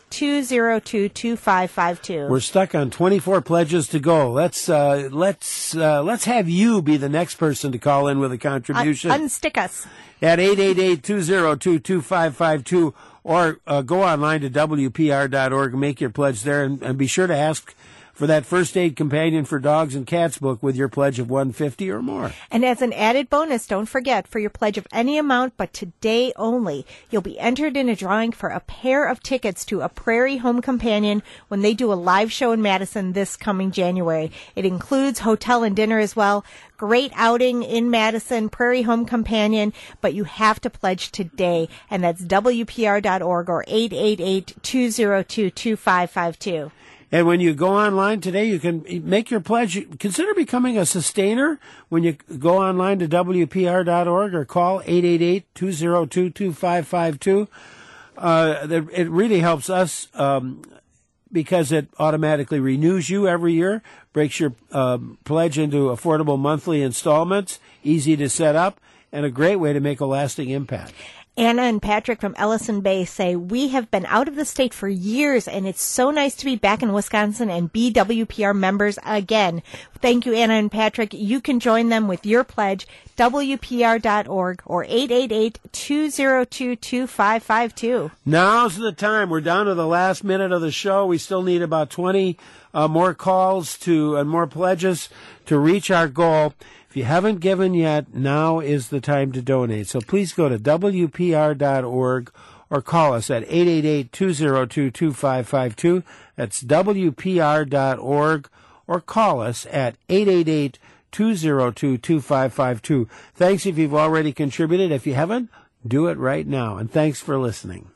two zero two, two five five two. We're stuck on twenty-four pledges to go. Let's uh, let's uh, let's have you be the next person to call in with a contribution. Un- unstick us at eight eight eight, two zero two, two five five two, or uh, go online to W P R dot org and make your pledge there, and, and be sure to ask for that First Aid Companion for Dogs and Cats book with your pledge of one hundred fifty dollars or more. And as an added bonus, don't forget, for your pledge of any amount but today only, you'll be entered in a drawing for a pair of tickets to a Prairie Home Companion when they do a live show in Madison this coming January. It includes hotel and dinner as well. Great outing in Madison, Prairie Home Companion, but you have to pledge today, and that's W P R dot org or eight eight eight, two zero two, two five five two. And when you go online today, you can make your pledge. Consider becoming a sustainer when you go online to W P R dot org or call eight eight eight, two zero two, two five five two. Uh, it really helps us um, because it automatically renews you every year, breaks your um, pledge into affordable monthly installments, easy to set up, and a great way to make a lasting impact. Anna and Patrick from Ellison Bay say, we have been out of the state for years, and it's so nice to be back in Wisconsin and be W P R members again. Thank you, Anna and Patrick. You can join them with your pledge, W P R dot org or eight eight eight, two zero two, two five five two. Now's the time. We're down to the last minute of the show. We still need about twenty uh, more calls to and more pledges to reach our goal. If you haven't given yet, now is the time to donate. So please go to W P R dot org or call us at eight eight eight, two zero two, two five five two. That's W P R dot org or call us at eight eight eight, two zero two, two five five two. Thanks if you've already contributed. If you haven't, do it right now. And thanks for listening.